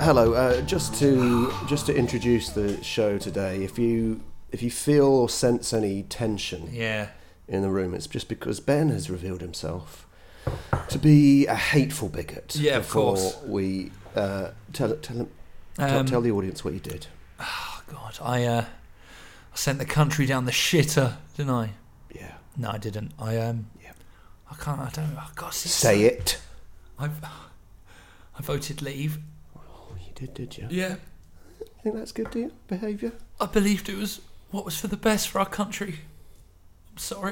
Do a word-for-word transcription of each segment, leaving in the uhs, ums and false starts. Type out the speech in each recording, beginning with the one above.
hello. Uh, just to just to introduce the show today, if you if you feel or sense any tension yeah. in the room, it's just because Ben has revealed himself to be a hateful bigot. Yeah, of before course. we uh, tell tell him tell, Um, tell the audience what you did. Oh God, I uh, I sent the country down the shitter, didn't I? Yeah. No, I didn't. I um, Yeah. I can't. I don't. I got Say it. I I voted leave. Oh, you did, did you? Yeah. You think that's good, do you? Behaviour? I believed it was what was for the best for our country. I'm sorry.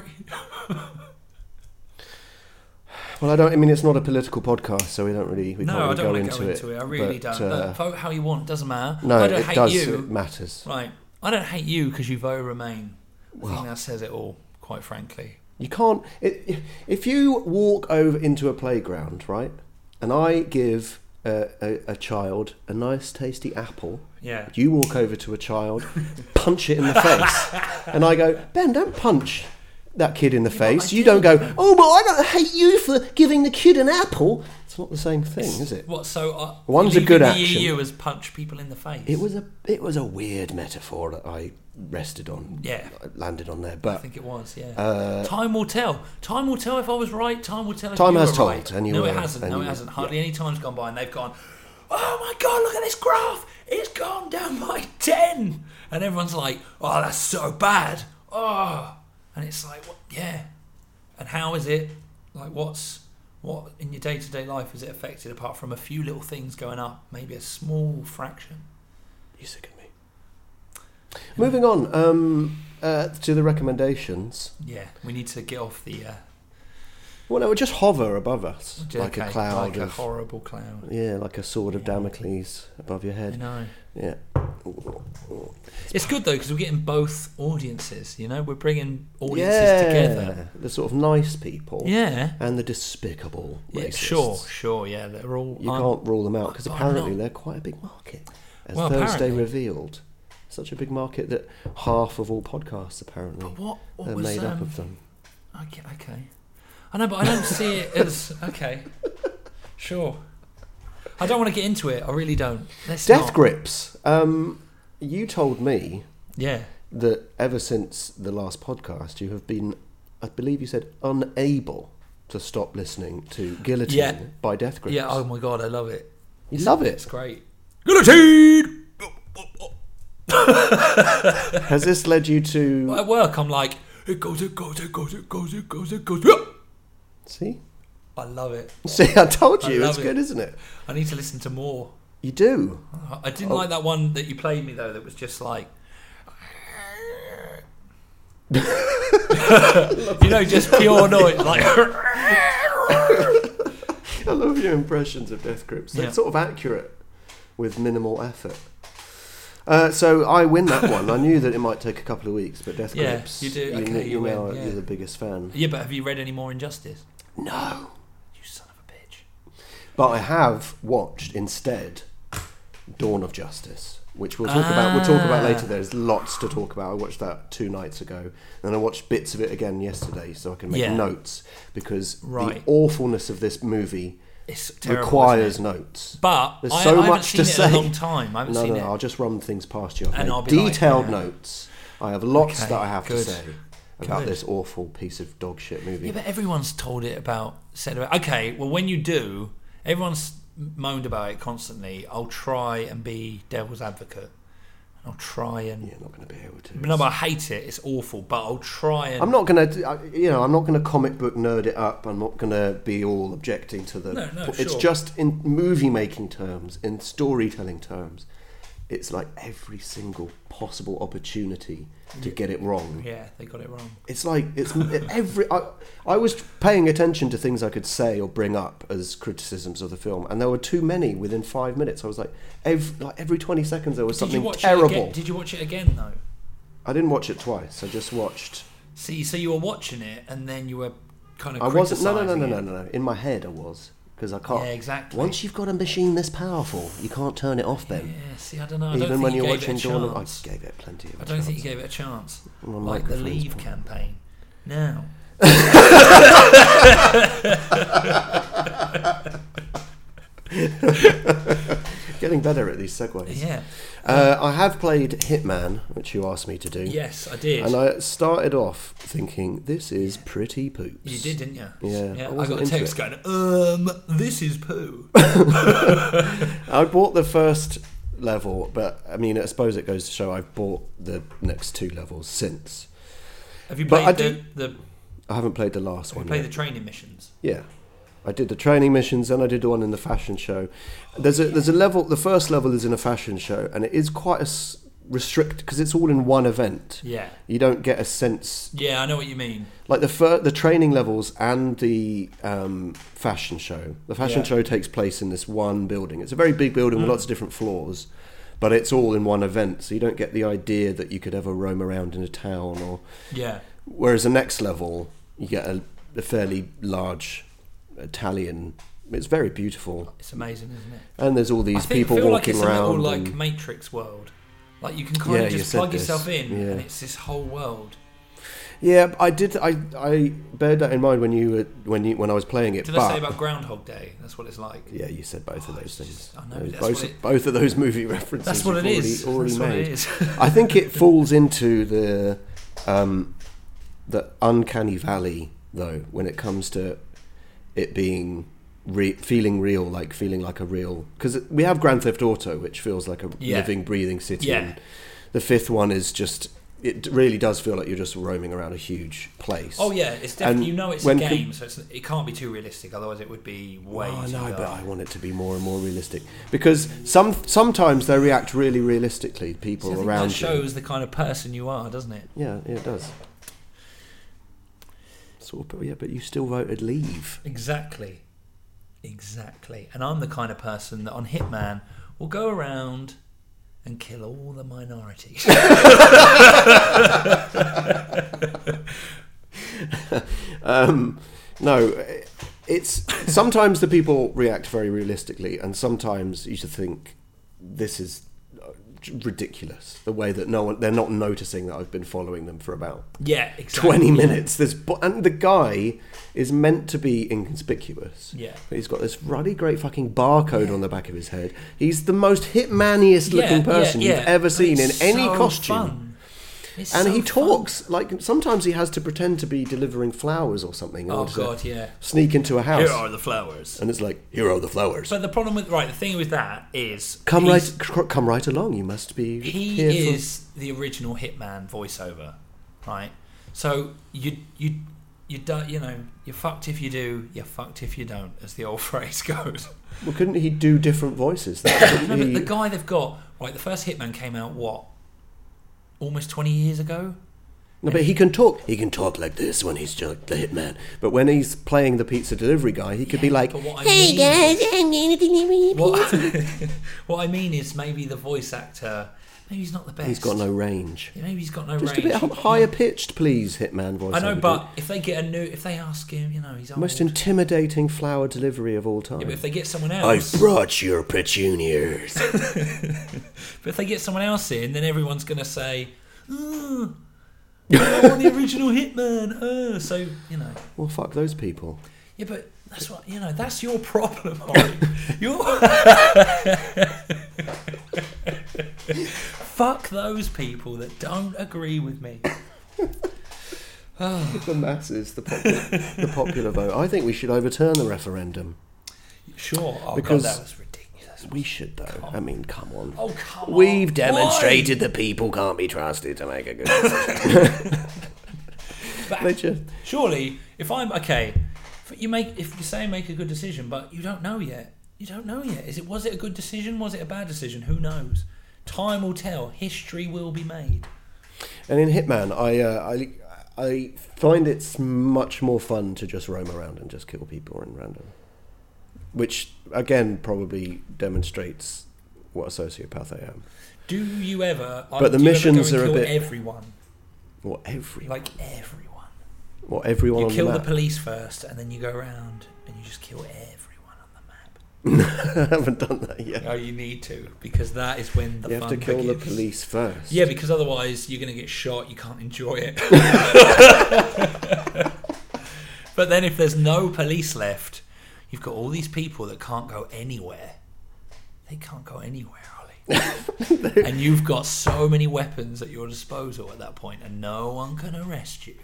Well, I don't. I mean, it's not a political podcast, so we don't really. We no, can't really I don't go want into to go into it. I really but, don't. Uh, Look, vote how you want. Doesn't matter. no, I don't it hate does. you. It matters. Right. I don't hate you because you voted Remain. I Well, think that says it all. Quite frankly. You can't. It, if you walk over into a playground, right, and I give a, a, a child a nice, tasty apple, Yeah. you walk over to a child, punch it in the face, and I go, Ben, don't punch that kid in the Yeah, face. I You did. don't go, oh, but I don't hate you for giving the kid an apple. It's not the same thing, is it? What? So uh, One's a leaving good the action. E U as punch people in the face. It was a it was a weird metaphor that I rested on. Yeah. I landed on there, I but think it was. Yeah. uh, Time will tell. Time will tell if I was right. Time will tell if Time you has were told, right. and you no, were- it hasn't. and No, you it were- hasn't. Hardly any time's gone by, and they've gone, "Oh my God, look at this graph! It's gone down by ten," and everyone's like, "Oh, that's so bad." Oh, and it's like, what? Yeah. And how is it? Like, what's what in your day-to-day life is it affected apart from a few little things going up? Maybe a small fraction. you sick of me. Moving on um, uh, to the recommendations. Yeah, we need to get off the. Uh, Well, no, just hover above us like okay, a cloud like a of horrible cloud. yeah, like a sword of Yeah. Damocles above your I head. know. Yeah. It's good though because we're getting both audiences. You know, we're bringing audiences yeah, together. the sort of nice people Yeah. and the despicable Yeah. racists. Sure. Sure. Yeah. They're all. You um, can't rule them out because I'm apparently not- they're quite a big market. As Well, Thursday apparently. revealed, such a big market that half of all podcasts apparently But what? What are was made um, up of them. Okay. Okay. I know, but I don't see it as okay. Sure. I don't want to get into it. I really don't. Let's Death not. Grips. Um, you told me Yeah. that ever since the last podcast, you have been, I believe you said, unable to stop listening to Guillotine Yeah. by Death Grips. Yeah. Oh my God, I love it. you love It's it. great. Guillotine. Has this led you to At work, I'm like, it goes, it goes, it goes, it goes, it goes, it goes. Yeah. see? I love it. See, I told I you, love it's it. good, isn't it? I need to listen to more. You do. I didn't Oh. like that one that you played me though. That was just like, you know, just pure noise. Like, I love your impressions of Death Grips. They're Yeah. sort of accurate with minimal effort. Uh, so I win that one. I knew that it might take a couple of weeks, but Death Yeah, Grips, you do. You, Okay, kn- you you win, know yeah. you're the biggest fan. yeah, but have you read any more Injustice? No. You son of a bitch. But I have watched instead Dawn of Justice, which we'll talk about. We'll talk about Ah. later. There's lots to talk about. I watched that two nights ago, and I watched bits of it again yesterday, so I can make Yeah. notes because Right. the awfulness of this movie It's terrible. requires isn't it? notes. But There's I, so I haven't much seen to it say. in a long time. I haven't No, seen no, it. no, I'll just run things past you. I've And made I'll be like, detailed yeah. notes. I have lots Okay, that I have good. to say about Good. this awful piece of dog shit movie. Yeah, but everyone's told it about said about. Okay, well, when you do, everyone's moaned about it constantly. I'll try and be devil's advocate. I'll try and. You're not going to be able to. No, but I hate it. It's awful. But I'll try and. I'm not going to, you know, I'm not going to comic book nerd it up. I'm not going to be all objecting to the. No, no, It's sure. just in movie making terms, in storytelling terms. It's like every single possible opportunity to get it wrong. Yeah, they got it wrong. It's like it's every. I, I was paying attention to things I could say or bring up as criticisms of the film, and there were too many within five minutes. I was like, every like every twenty seconds there was Did you something watch terrible. it again? Did you watch it again though? I didn't watch it twice. I just watched. See, so you were watching it, and then you were kind of. I wasn't. No, no, no, no, criticising no, it. no, no. In my head, I was because I can't. Yeah, exactly. Once you've got a machine this powerful, you can't turn it off. Then, Yeah, see, I don't know. I even don't think when you you're gave it watching a Dawn of, I chance. gave it plenty of. I a don't think you chance. gave it a chance. My Like the microphone's Leave poor. campaign. Now. Getting better at these segues. Yeah. Uh, I have played Hitman, which you asked me to do. Yes, I did. And I started off thinking, this is pretty poops. You did, didn't you? Yeah. yeah I I, wasn't got a into text it. going, um, this is poo. I bought the first level, but I mean, I suppose it goes to show I've bought the next two levels since. Have you But played I the, do- the, I haven't played the last have you one played yet. the training missions? Yeah. I did the training missions, then I did the one in the fashion show. There's a there's a level. The first level is in a fashion show, and it is quite a s- restrict because it's all in one event. Yeah. You don't get a sense Yeah, I know what you mean. like the fir- the training levels and the um, fashion show. The fashion Yeah. show takes place in this one building. It's a very big building with lots of different floors, but it's all in one event. So you don't get the idea that you could ever roam around in a town. Or Yeah. whereas the next level, you get a, a fairly large Italian. It's very beautiful, It's amazing, isn't it? and there's all I these think, people feel like walking it's a around. little like and- Matrix world. Like you can kind Yeah, of you just said plug this. yourself in, Yeah. and it's this whole world. yeah, I did. I I bear that in mind when you were when you when I was playing it. Did but I say about Groundhog Day? That's what it's like. yeah, you said both of Oh, those it's things. just- I know, Those- that's both, what it- both of those movie references. That's what you've it already, is. Already That's what made. it is. I think it falls into the um, the uncanny valley though when it comes to it being re- feeling real, like feeling like a real. Because we have Grand Theft Auto, which feels like a Yeah. living, breathing city. Yeah. And the fifth one is just. It really does feel like you're just roaming around a huge place. Oh yeah, it's definitely. And You know, it's a when game, com- so it's, it can't be too realistic. Otherwise, it would be way Oh, too no, dark. but I want it to be more and more realistic because some sometimes they react really realistically. People See, I think around that you. shows the kind of person you are, doesn't it? Yeah, yeah, it does. Sort of, yeah, but you still voted leave. Exactly, exactly. And I'm the kind of person that on Hitman will go around and kill all the minorities. um, no, it's sometimes the people react very realistically, and sometimes you should think this is ridiculous. The way that no one they're not noticing that I've been following them for about Yeah, exactly. twenty yeah. minutes. There's and the guy is meant to be inconspicuous. Yeah. But he's got this really great fucking barcode Yeah. on the back of his head. He's the most hitmaniest Yeah, looking person yeah, you've yeah. ever seen in It's any so costume. fun. It's And so he fun. talks like sometimes he has to pretend to be delivering flowers or something in Oh order god, to yeah. sneak into a house. Here are the flowers. And it's like, here are the flowers. But the problem with right, the thing with that is Come he's- right, cr- come right along. You must be He here is the original Hitman voiceover, right? So you you you do, you know you're fucked if you do, you're fucked if you don't, as the old phrase goes. for. Well, couldn't he do different voices? Then? No, Couldn't but he- the guy they've got, right? The first Hitman came out what, almost twenty years ago. No, but he can talk. He can talk like this when he's just the hitman. But when he's playing the pizza delivery guy, he could be Yeah, like, but what I "Hey mean guys, is- I'm going to deliver you What, pizza." what I mean is maybe the voice actor, maybe he's not the best. He's got no range. Yeah, maybe he's got no Just range. a bit higher pitched, please, hitman voice. I know, but if they get a new, if they ask him, you know, he's old. most intimidating flower delivery of all time. Yeah, but if they get someone else, brought your petunias. but if they get someone else in, then everyone's going to say, oh, oh, the original Hitman. Oh, so you know. Well, fuck those people. Yeah, but that's what you know. That's your problem, Ollie. Your fuck those people that don't agree with me. The masses, the popular, the popular vote. I think we should overturn the referendum. Sure. Oh Because- God, that was ridiculous. We should, though. I mean, come on. Oh come on. We've demonstrated Why? that people can't be trusted to make a good decision. But They just- surely, if I'm okay, if you make if you say make a good decision, but you don't know yet. You don't know yet. Is it was it a good decision? Was it a bad decision? Who knows? Time will tell. History will be made. And in Hitman, I, uh, I I find it's much more fun to just roam around and just kill people in random, which again probably demonstrates what a sociopath I am. Do you ever? But the do you ever missions go and are a kill bit- everyone, What every like everyone. what everyone You on kill the the, map. police first, and then you go around and you just kill everyone on the map. I haven't done that yet. Oh, you need to, because that is when the You have fun to kill the begins. police first. Yeah, because otherwise you're going to get shot. You can't enjoy it. But then if there's no police left, you've got all these people that can't go anywhere. they can't go anywhere, Ollie. And you've got so many weapons at your disposal at that point, and no one can arrest you.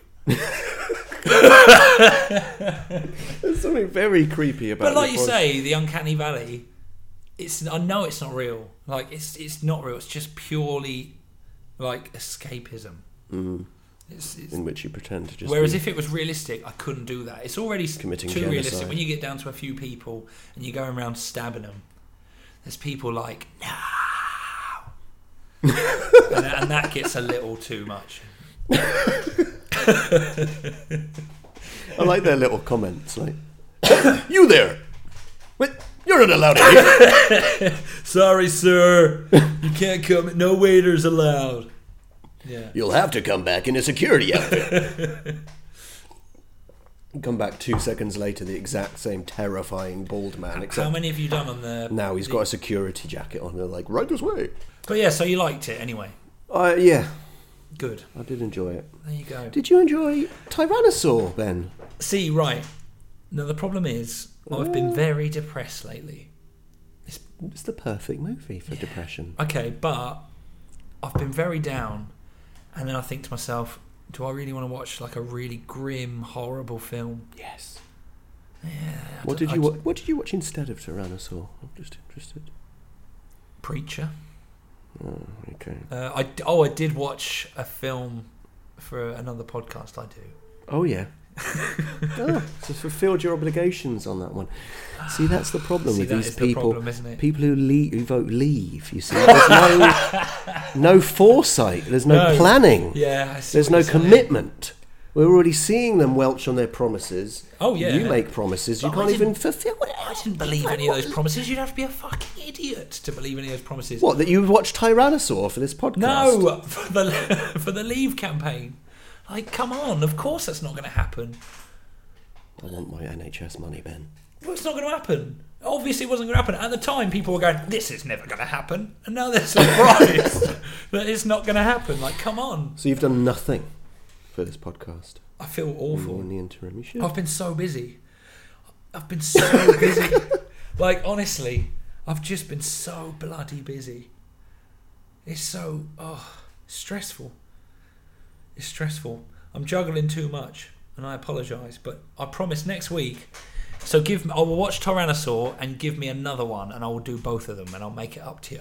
There's something very creepy about it. But like you say, the uncanny valley, it's I know it's not real. Like it's it's not real. It's just purely like escapism. Mm. It's, it's, in which you pretend to just. Whereas be if it was realistic, I couldn't do that. It's already committing too genocide. realistic. When you get down to a few people and you're going around stabbing them, there's people like no, and, and that gets a little too much. I like their little comments, like you there. Wait, you're not allowed in here. Sorry, sir. You can't come. No waiters allowed. Yeah. You'll have to come back in a security outfit. Come back two seconds later, the exact same terrifying bald man. Except how many have you done on the? Now he's the, got a security jacket on. They're like, right this way. But yeah, so you liked it anyway. Uh, yeah. Good. I did enjoy it. There you go. Did you enjoy Tyrannosaur, Ben? See, right. Now the problem is, I've been very depressed lately. It's, it's the perfect movie for yeah. depression. Okay, but I've been very down. And then I think to myself, do I really want to watch like a really grim, horrible film? Yes. Yeah. What did you wa- What did you watch instead of Tyrannosaur? I'm just interested. Preacher. Oh, okay. Uh, I oh I did watch a film for another podcast I do. Oh yeah. Oh, so fulfilled your obligations on that one. See, that's the problem See, with that these is people. The problem, isn't it? People who, leave, who vote leave. You see, there's no no foresight. There's no, No. planning. Yeah. I see There's what no you're saying. commitment. We're already seeing them welch on their promises. Oh yeah. You make promises you But can't I didn't- even fulfill. I didn't believe any of those promises. You'd have to be a fucking idiot to believe any of those promises. What, that you watched Tyrannosaur for this podcast? No, for the for the Leave campaign. Like, come on! Of course, that's not going to happen. I want my N H S money, Ben. Well, it's not going to happen. Obviously, it wasn't going to happen. At the time, people were going, "This is never going to happen," and now they're surprised that it's not going to happen. Like, come on! So you've done nothing for this podcast. I feel awful. In the interim, you should. I've been so busy. I've been so busy. Like, honestly, I've just been so bloody busy. It's so oh stressful. It's stressful. I'm juggling too much, and I apologise. But I promise next week. So give me, I will watch Tyrannosaur and give me another one, and I will do both of them, and I'll make it up to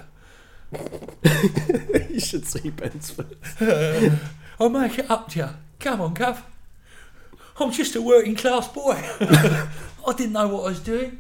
you. You should see Ben's face. I'll make it up to you. Come on, Gav. I'm just a working class boy. I didn't know what I was doing.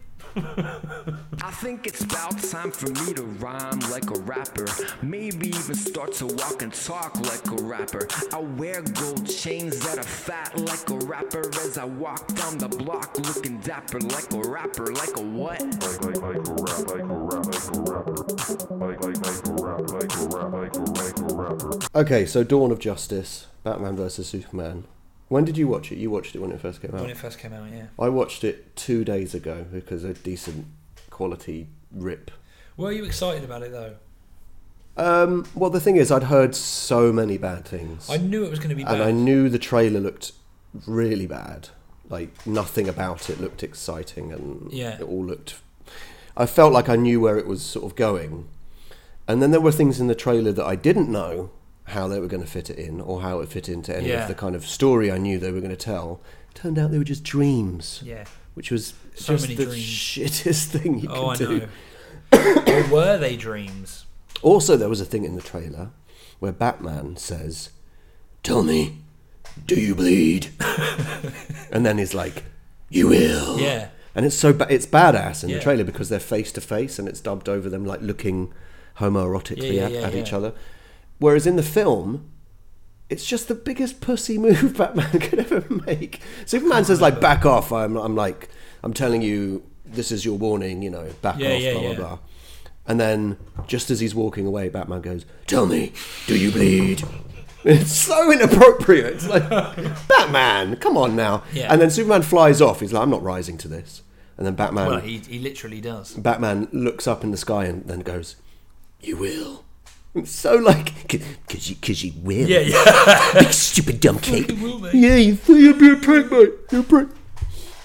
I think it's about time for me to rhyme like a rapper. Maybe even start to walk and talk like a rapper. I wear gold chains that are fat like a rapper as I walk down the block looking dapper like a rapper. Like a what? Like, like, like a rap, like a rap, like a rapper. Like, like, like a rap, like a rap, like a, like a rapper. Okay, so Dawn of Justice, Batman versus Superman. When did you watch it? You watched it when it first came out. When it first came out, yeah. I watched it two days ago because a decent quality rip. Were you excited about it though? Um, well, the thing is, I'd heard so many bad things. I knew it was going to be bad. And I knew the trailer looked really bad. Like, nothing about it looked exciting, and Yeah. it all looked... I felt like I knew where it was sort of going. And then there were things in the trailer that I didn't know how they were going to fit it in, or how it fit into any Yeah. of the kind of story I knew they were going to tell. Turned out they were just dreams. Yeah. Which was So just many the dreams. shittest thing you Oh, I can do. know. Or were they dreams? Also, there was a thing in the trailer where Batman says, "Tell me, do you bleed?" And then he's like, "You will." Yeah. And it's so ba- it's badass in Yeah. the trailer because they're face to face and it's dubbed over them like looking homoerotically Yeah, yeah, at, yeah, at yeah. each other. Whereas in the film, it's just the biggest pussy move Batman could ever make. Superman says like, "Back off." I'm, I'm like, I'm telling you, this is your warning. You know, back Yeah, off. yeah, blah yeah. blah blah. And then, just as he's walking away, Batman goes, "Tell me, do you bleed?" It's so inappropriate. It's like, Batman, come on now. Yeah. And then Superman flies off. He's like, "I'm not rising to this." And then Batman, Well, he, he literally does. Batman looks up in the sky and then goes, "You will." It's so like, because you, cause you will. Yeah, yeah. Big stupid dumb cake. Fucking will, mate. Yeah, you think you'd be a prick, mate. You're a prick.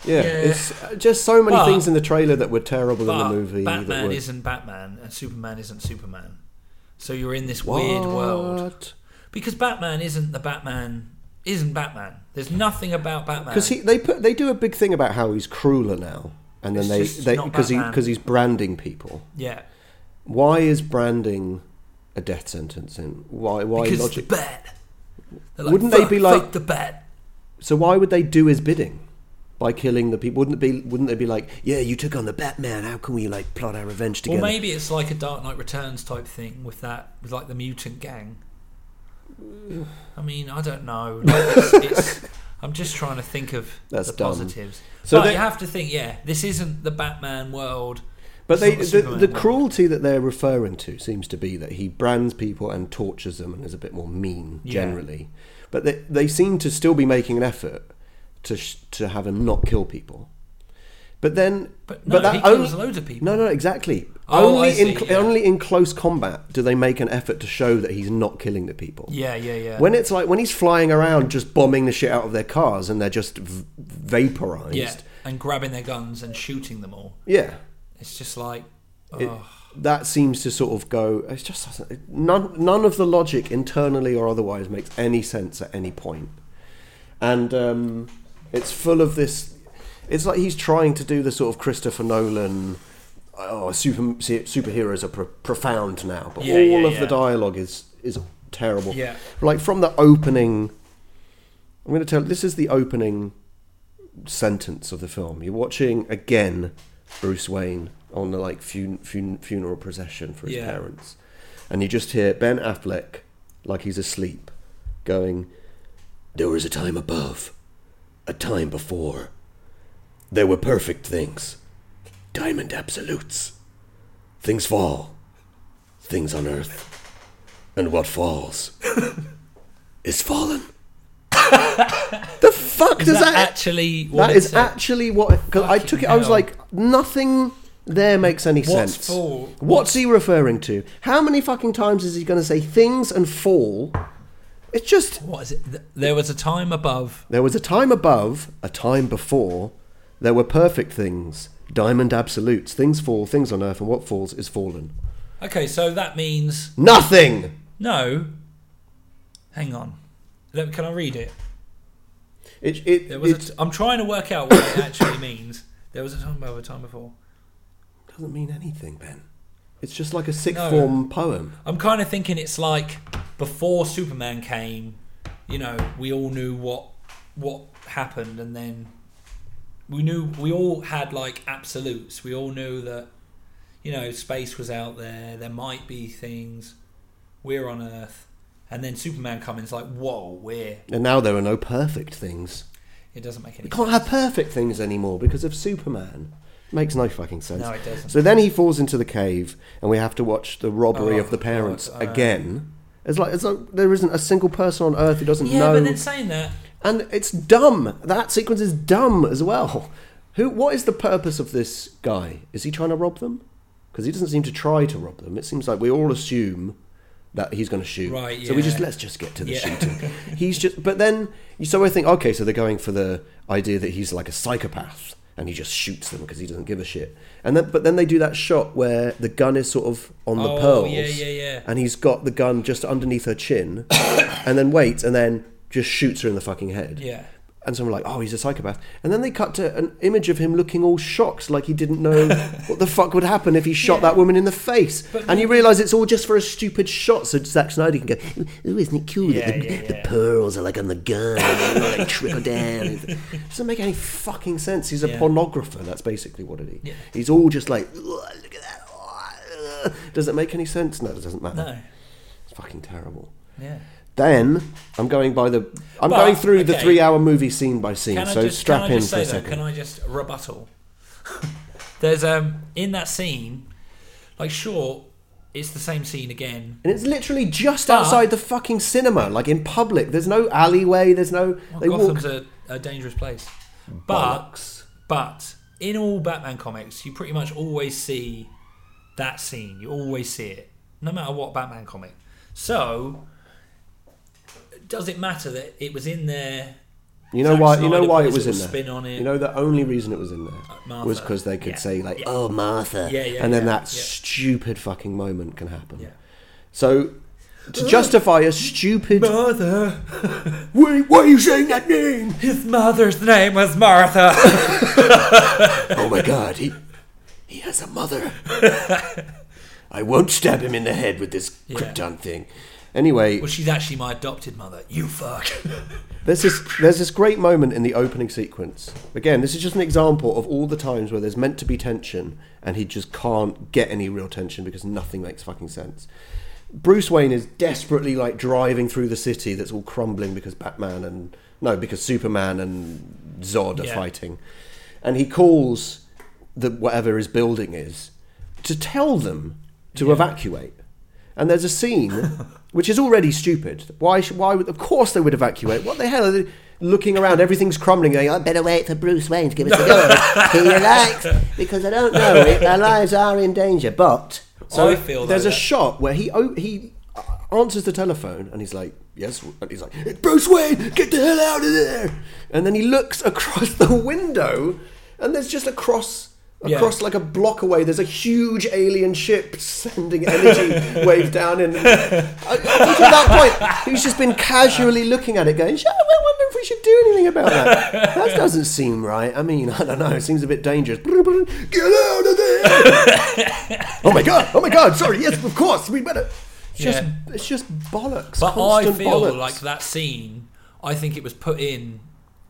Yeah, Yeah. it's uh, just so many But- things in the trailer that were terrible in But the movie. that Batman were, isn't Batman, and Superman isn't Superman. So you're in this weird world. What? Because Batman isn't the Batman. Isn't Batman? There's nothing about Batman. Because they put they do a big thing about how he's crueler now, and then It's they just they not because he Batman. because he's branding people. Yeah. Why is branding a death sentence? In why why Because logic? it's the bat. They're like, Wouldn't they "Fuck- be like- fuck the bat? So why would they do his bidding by killing the people? Wouldn't it be? Wouldn't they be like, yeah, you took on the Batman. How can we like plot our revenge together? Or maybe it's like a Dark Knight Returns type thing with that, with like the mutant gang. I mean, I don't know. Like, it's, it's, I'm just trying to think of That's the dumb. positives. So but they- you have to think, yeah, this isn't the Batman world. But It's they, not the, Superman the world. cruelty that they're referring to seems to be that he brands people and tortures them and is a bit more mean Yeah. generally. But they, they seem to still be making an effort to sh- to have him not kill people. But then, But no, he kills loads of people. No, no, exactly. Oh, only I see, in cl- yeah. only in close combat do they make an effort to show that he's not killing the people. Yeah, yeah, yeah. When it's like when he's flying around just bombing the shit out of their cars and they're just v- vaporized. yeah, and grabbing their guns and shooting them all. Yeah. It's just like, oh. It, that seems to sort of go. It's just none. None of the logic, internally or otherwise, makes any sense at any point, and um, it's full of this. It's like he's trying to do the sort of Christopher Nolan. Oh, super superheroes are pro- profound now, but Yeah, all yeah, of yeah. the dialogue is is terrible. Yeah. Like from the opening. I'm going to tell. This is the opening sentence of the film. You're watching again Bruce Wayne on the like fun- fun- funeral procession for his Yeah. parents, and you just hear Ben Affleck like he's asleep, going, "There was a time above, a time before. There were perfect things, diamond absolutes. Things fall, things on earth, and what falls is fallen." The fuck Is does that, that? actually what That it is said? actually what. Because I Fucking took it. I was hell. like, nothing there makes any What's sense. fall? What's he referring to? How many fucking times is he going to say things and fall? It's just What is it? Th- There was a time above. there was a time above, a time before. There were perfect things, diamond absolutes. Things fall, things on earth, and what falls is fallen. Okay, so that means Nothing. no. Hang on. Let- Can I read it? It it, There was. it A t- I'm trying to work out what it actually means. There was a time above, a time before. doesn't mean anything, Ben. It's just like a sixth No. form poem. I'm kind of thinking it's like before Superman came, you know, we all knew what what happened, and then we knew we all had like absolutes. We all knew that, you know, space was out there. There might be things. We're on Earth, and then Superman comes. It's like, whoa, we're. And now there are no perfect things. It doesn't make any. We can't sense. have perfect things anymore because of Superman. Makes no fucking sense. No, it doesn't. So then he falls into the cave, and we have to watch the robbery Oh, of the parents God, I know. again. It's like it's like there isn't a single person on Earth who doesn't Yeah, know. but then saying that, And it's dumb. That sequence is dumb as well. Who? What is the purpose of this guy? Is he trying to rob them? Because he doesn't seem to try to rob them. It seems like we all assume that he's going to shoot. Right, So we just yeah. let's just get to the Yeah. shooting. He's just. But then, so I think, okay, so they're going for the idea that he's like a psychopath and he just shoots them because he doesn't give a shit. And then, but then they do that shot where the gun is sort of on the Oh, pearls. yeah, yeah, yeah. And he's got the gun just underneath her chin, and then waits, and then just shoots her in the fucking head. yeah. And so we're like, oh, he's a psychopath. And then they cut to an image of him looking all shocked, like he didn't know what the fuck would happen if he shot Yeah. that woman in the face. But and you maybe- realise it's all just for a stupid shot, so Zack Snyder can go, ooh, isn't it cool Yeah, that the, yeah, the yeah. pearls are like on the gun, and they like trickle down. It doesn't make any fucking sense. He's a Yeah. pornographer, that's basically what it is. Yeah. He's all just like, "Ugh, look at that. Oh, ugh." Does it make any sense? No, it doesn't matter. No. It's fucking terrible. Yeah. Then I'm going by the. I'm But, going through the okay. three-hour movie scene by scene. Can I So just, strap can I in just for a say that? second. Can I just rebuttal? There's um in that scene, like sure, it's the same scene again. And it's literally just But- outside the fucking cinema, like in public. There's no alleyway. There's no. Well, they Gotham's walk. a, a dangerous place. But Bollocks. but in all Batman comics, you pretty much always see that scene. You always see it, no matter what Batman comic. So does it matter that it was in there You know Zack why? You know Snyder why put it his was in little there. spin on it. You know the only reason it was in there Martha. was because they could Yeah. say like, Yeah. "Oh, Martha," Yeah, yeah, and then yeah, that yeah. stupid fucking moment can happen. Yeah. So to justify a stupid, Mother. why, why are you saying that name? His mother's name was Martha. Oh my God, he he has a mother. I won't stab him in the head with this Yeah. Krypton thing. Anyway, Well, she's actually my adopted mother. You fuck. there's this there's this great moment in the opening sequence. Again, this is just an example of all the times where there's meant to be tension and he just can't get any real tension because nothing makes fucking sense. Bruce Wayne is desperately like driving through the city that's all crumbling because Batman and no, because Superman and Zod are Yeah. fighting, and he calls the whatever his building is to tell them to Yeah. evacuate. And there's a scene which is already stupid. Why? Should, why? Would, of course they would evacuate. What the hell are they looking around? Everything's crumbling. Going, I better wait for Bruce Wayne to give us a go. He relax because I don't know. It, our lives are in danger. But so I feel there's though a that- shot where he o- he answers the telephone and he's like, yes, and he's like, it's Bruce Wayne, get the hell out of there. And then he looks across the window and there's just across Yeah. across like a block away there's a huge alien ship sending energy waves down in. Up until that point he's just been casually looking at it going, "Shall I wonder if we should do anything about that? That doesn't seem right. I mean, I don't know, it seems a bit dangerous. Get out of there." Oh my god, oh my god, sorry, yes, of course, we better. It's just, Yeah. it's just bollocks. But I constant feel bollocks. like that scene, I think it was put in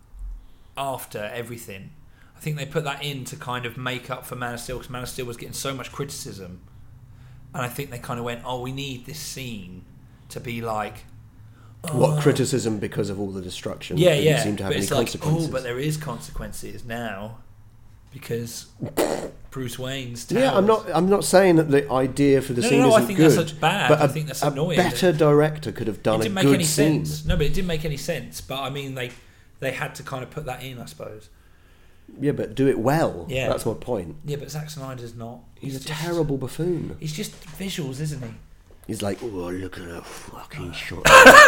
after everything. I think they put that in to kind of make up for Man of Steel because Man of Steel was getting so much criticism. And I think they kind of went, oh, we need this scene to be like... What criticism because of all the destruction? Yeah, Didn't yeah. seem to have But any it's like, consequences. oh, but there is consequences now because Bruce Wayne's towers. Yeah, I'm not. I'm not saying that the idea for the No, scene no, no, I isn't think good. that's bad. But I a, think that's a annoying better that- director could have It done a didn't make good any scene. sense. No, but it didn't make any sense. But I mean, they they had to kind of put that in, I suppose. Yeah, but do it well. Yeah. That's my point. Yeah, but Zack Snyder's not. He's, a just- terrible buffoon. He's just visuals, isn't he? He's like, oh, look at that fucking shot.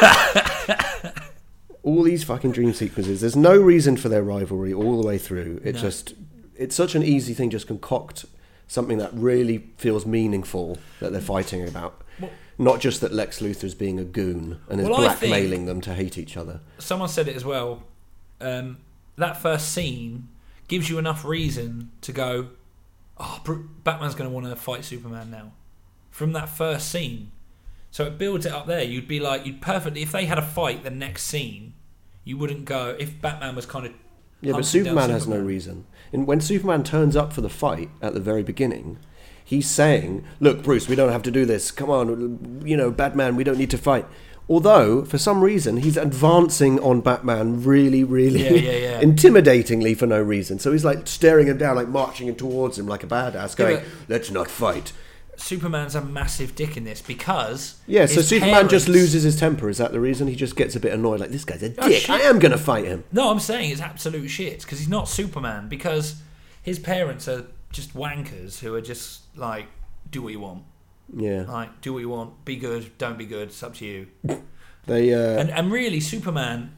All these fucking dream sequences. There's no reason for their rivalry all the way through. It No. just, it's such an easy thing. Just concoct something that really feels meaningful that they're fighting about. Well- Not just that Lex Luthor's being a goon and is Well, I think- blackmailing them to hate each other. Someone said it as well. Um, that first scene gives you enough reason to go, oh, Bru- Batman's going to want to fight Superman now. From that first scene. So it builds it up there. You'd be like, you'd perfectly, if they had a fight the next scene, you wouldn't go, if Batman was kind of. Yeah, but hunting down Superman has no Superman. reason. And when Superman turns up for the fight at the very beginning, he's saying, look, Bruce, we don't have to do this. Come on, you know, Batman, we don't need to fight. Although, for some reason, he's advancing on Batman really, really Yeah, yeah, yeah. intimidatingly for no reason. So he's like staring him down, like marching him towards him like a badass, going, but- let's not fight. Superman's a massive dick in this because. Yeah, so his Superman just parents- loses his temper. Is that the reason? He just gets a bit annoyed, like, this guy's a Oh, dick. shit. I am going to fight him. No, I'm saying it's absolute shit because he's not Superman because his parents are just wankers who are just like, do what you want. Yeah. Like, do what you want. Be good. Don't be good. It's up to you. They, uh, And and really, Superman,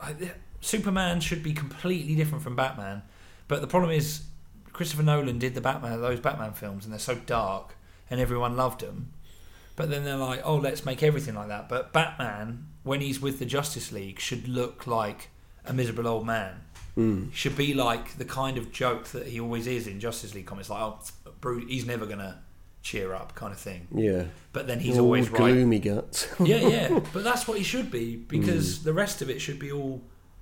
Superman should be completely different from Batman. But the problem is, Christopher Nolan did the Batman, those Batman films, and they're so dark, and everyone loved them. But then they're like, oh, let's make everything like that. But Batman, when he's with the Justice League, should look like a miserable old man. mm. Should be like the kind of joke that he always is in Justice League comics, like, oh, Bruce, he's never gonna cheer up, kind of thing. yeah. But then he's All always right. gloomy guts. Yeah, yeah, but that's what he should be because the rest of it should be all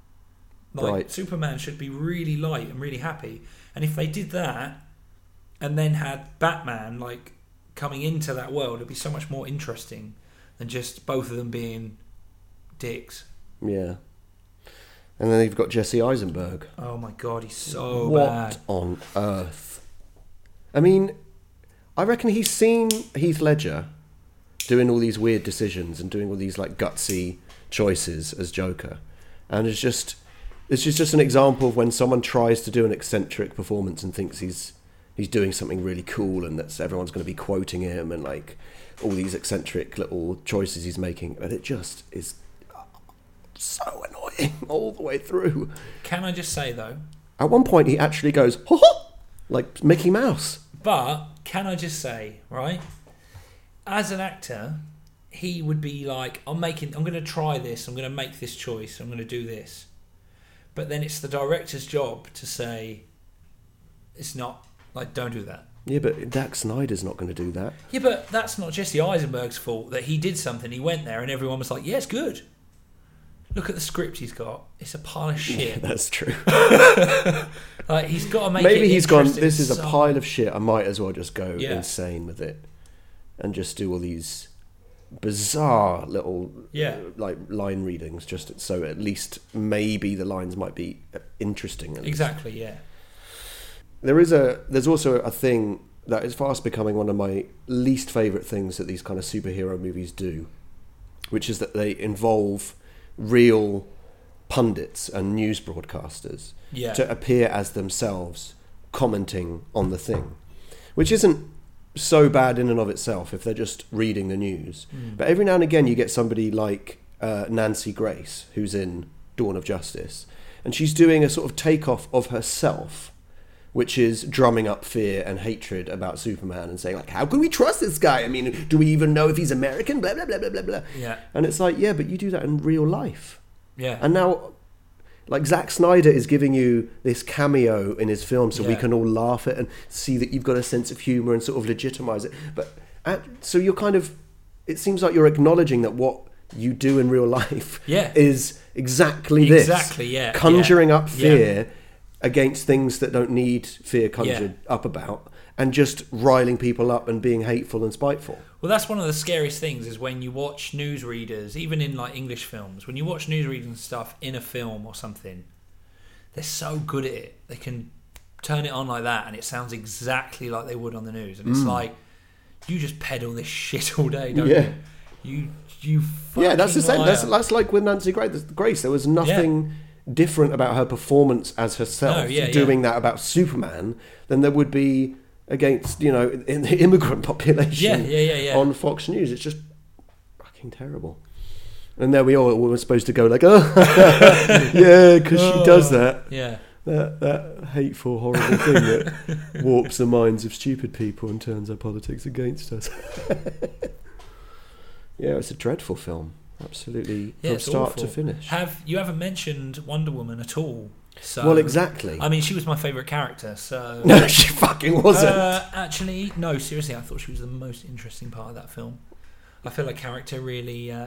like Bright. Superman should be really light and really happy. And if they did that and then had Batman like coming into that world, it'd be so much more interesting than just both of them being dicks. Yeah. And then you've got Jesse Eisenberg. Oh my god, he's so what bad. on earth? I mean, I reckon he's seen Heath Ledger doing all these weird decisions and doing all these like gutsy choices as Joker, and it's just it's just, just an example of when someone tries to do an eccentric performance and thinks he's he's doing something really cool and that everyone's going to be quoting him and like all these eccentric little choices he's making, and it just is so annoying. annoying all the way through. Can I just say though? At one point, he actually goes, "Ha ha," like Mickey Mouse. But can I just say, right? As an actor, he would be like, "I'm making. I'm going to try this. I'm going to make this choice. I'm going to do this." But then it's the director's job to say, "It's not like don't do that." Yeah, but Zack Snyder's not going to do that. Yeah, but that's not Jesse Eisenberg's fault that he did something. He went there and everyone was like, "Yeah, it's good. Look at the script he's got. It's a pile of shit." Yeah, that's true. Like he's got to make Maybe it he's gone, interesting this is a some- pile of shit. I might as well just go Yeah. insane with it and just do all these bizarre little Yeah. uh, like line readings, just so at least maybe the lines might be interesting. At least. Exactly, yeah. There is a there's also a thing that is fast becoming one of my least favourite things that these kind of superhero movies do, which is that they involve real pundits and news broadcasters Yeah. to appear as themselves commenting on the thing, which isn't so bad in and of itself if they're just reading the news. Mm. But every now and again you get somebody like uh, Nancy Grace, who's in Dawn of Justice, and she's doing a sort of takeoff of herself, which is drumming up fear and hatred about Superman and saying, like, how can we trust this guy? I mean, do we even know if he's American? Blah, blah, blah, blah, blah, blah. Yeah. And it's like, yeah, but you do that in real life. Yeah. And now, like, Zack Snyder is giving you this cameo in his film so we Yeah. can all laugh at it and see that you've got a sense of humour and sort of legitimise it. But at, so you're kind of, it seems like you're acknowledging that what you do in real life Yeah. is exactly this. Exactly, yeah, Conjuring yeah, up fear against things that don't need fear conjured up about, and just riling people up and being hateful and spiteful. Well, that's one of the scariest things is when you watch newsreaders, even in like English films, when you watch newsreaders and stuff in a film or something, they're so good at it. They can turn it on like that and it sounds exactly like they would on the news. And it's Mm. like, you just peddle this shit all day, don't Yeah. you? You, you fucking Yeah, that's the same. liar. That's, that's like with Nancy Grace. Grace. There was nothing different about her performance as herself No, yeah, doing yeah. that about Superman than there would be against, you know, in the immigrant population Yeah, yeah, yeah, yeah. on Fox News. It's just fucking terrible. And there we all were supposed to go like, oh, yeah, because she does that. Yeah. That that hateful, horrible thing that warps the minds of stupid people and turns our politics against us. Yeah, it's a dreadful film. Absolutely, Yeah, from it's start awful. to finish. Have you haven't mentioned Wonder Woman at all? So, Well, exactly. I mean, she was my favourite character. So No, she fucking wasn't. Uh, actually, no. Seriously, I thought she was the most interesting part of that film. I feel like character really. Uh,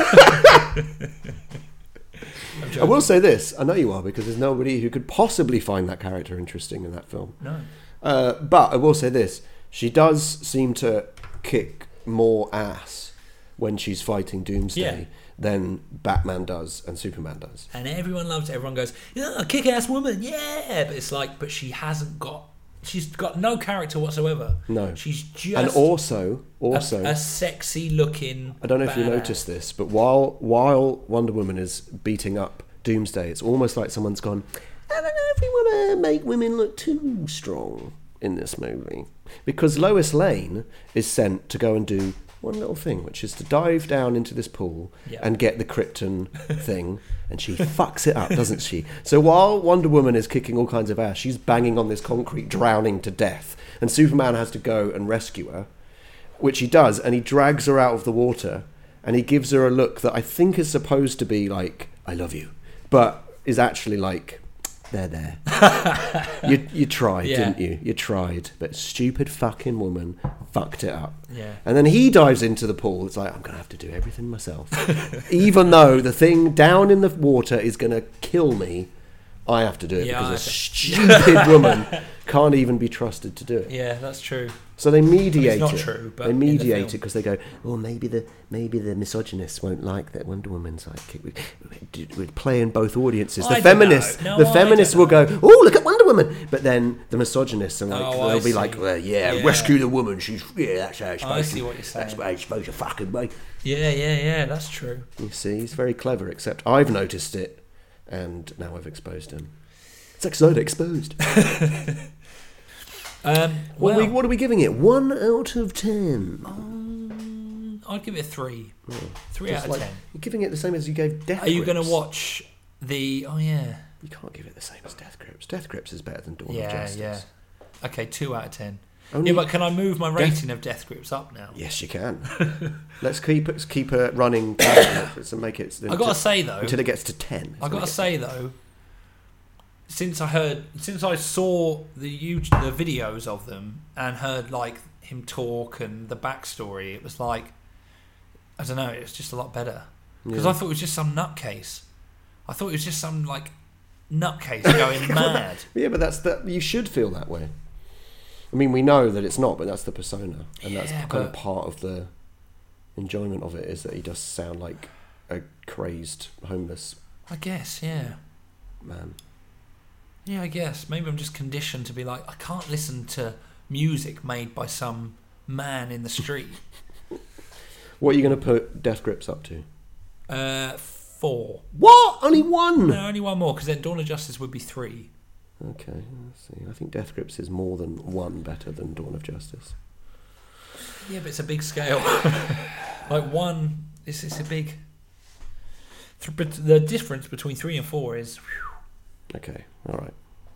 I will say this. I know you are, because there's nobody who could possibly find that character interesting in that film. No. Uh, but I will say this. She does seem to kick more ass when she's fighting Doomsday Yeah. than Batman does and Superman does. And everyone loves it. Everyone goes, yeah, kick-ass woman, yeah. But it's like, but she hasn't got. She's got no character whatsoever. No. She's just And also, also, a, a sexy-looking. I don't know if you badass. noticed this, but while while Wonder Woman is beating up Doomsday, it's almost like someone's gone, I don't know if we want to make women look too strong in this movie. Because Lois Lane is sent to go and do one little thing, which is to dive down into this pool Yeah. and get the Krypton thing, and she fucks it up, doesn't she? So while Wonder Woman is kicking all kinds of ass, she's banging on this concrete, drowning to death, and Superman has to go and rescue her, which he does, and he drags her out of the water, and he gives her a look that I think is supposed to be like, I love you, but is actually like, there, there. you you tried, Yeah. didn't you? You tried, but stupid fucking woman fucked it up. Yeah. And then he dives into the pool. It's like, I'm going to have to do everything myself. Even though the thing down in the water is going to kill me, I have to do it Yeah, because a I- stupid woman can't even be trusted to do it. Yeah, that's true. So they mediate not it. true, but they in the mediate film. it because they go, well, maybe the maybe the misogynists won't like that Wonder Woman's sidekick. We, we, we're playing both audiences. The I don't feminists, know. No, the I feminists don't will go, oh, look at Wonder Woman. But then the misogynists are like, Oh, I they'll be see. like, well, yeah, Yeah. rescue the woman. She's yeah, that's how it's I supposed see to. what you're That's saying. how it's supposed to fucking be. Yeah, yeah, yeah. That's true. You see, he's very clever. Except I've noticed it, and now I've exposed him. Zack Snyder exposed. Um, What, well, are we, what are we giving it? One out of ten. um, I'd give it a three. Three Just out of like- ten. You're giving it the same as you gave Death Are you going Grips. to watch the oh yeah, You can't give it the same as Death Grips. Death Grips is better than Dawn of yeah, Justice. yeah. Okay, two out of ten. Only Yeah, but can I move my rating of Death Grips up now? Yes, you can. Let's keep it, keep a running and make it. I gotta say though, until it gets to ten. I gotta say though, since I heard, since I saw the huge the videos of them and heard like him talk and the backstory, it was like, I don't know, it was just a lot better because Yeah. I thought it was just some nutcase. I thought it was just some like nutcase going mad. Yeah, but that's that. You should feel that way. I mean, we know that it's not, but that's the persona, and that's Yeah, kind of but- part of the enjoyment of it. Is that he does sound like a crazed homeless I guess, yeah. man. Yeah, I guess. Maybe I'm just conditioned to be like, I can't listen to music made by some man in the street. What are you going to put Death Grips up to? Uh, four. What? Only one? No, only one more, because then Dawn of Justice would be three. Okay, let's see. I think Death Grips is more than one better than Dawn of Justice. Yeah, but it's a big scale. Like one, it's, it's a big... th- But the difference between three and four is... whew. Okay, all right.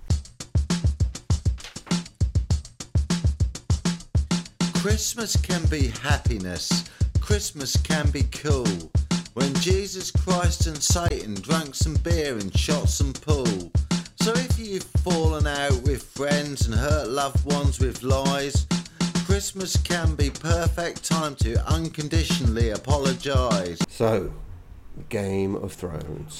Christmas can be happiness. Christmas can be cool. When Jesus Christ and Satan drank some beer and shot some pool. So if you've fallen out with friends and hurt loved ones with lies, Christmas can be perfect time to unconditionally apologise. So, Game of Thrones.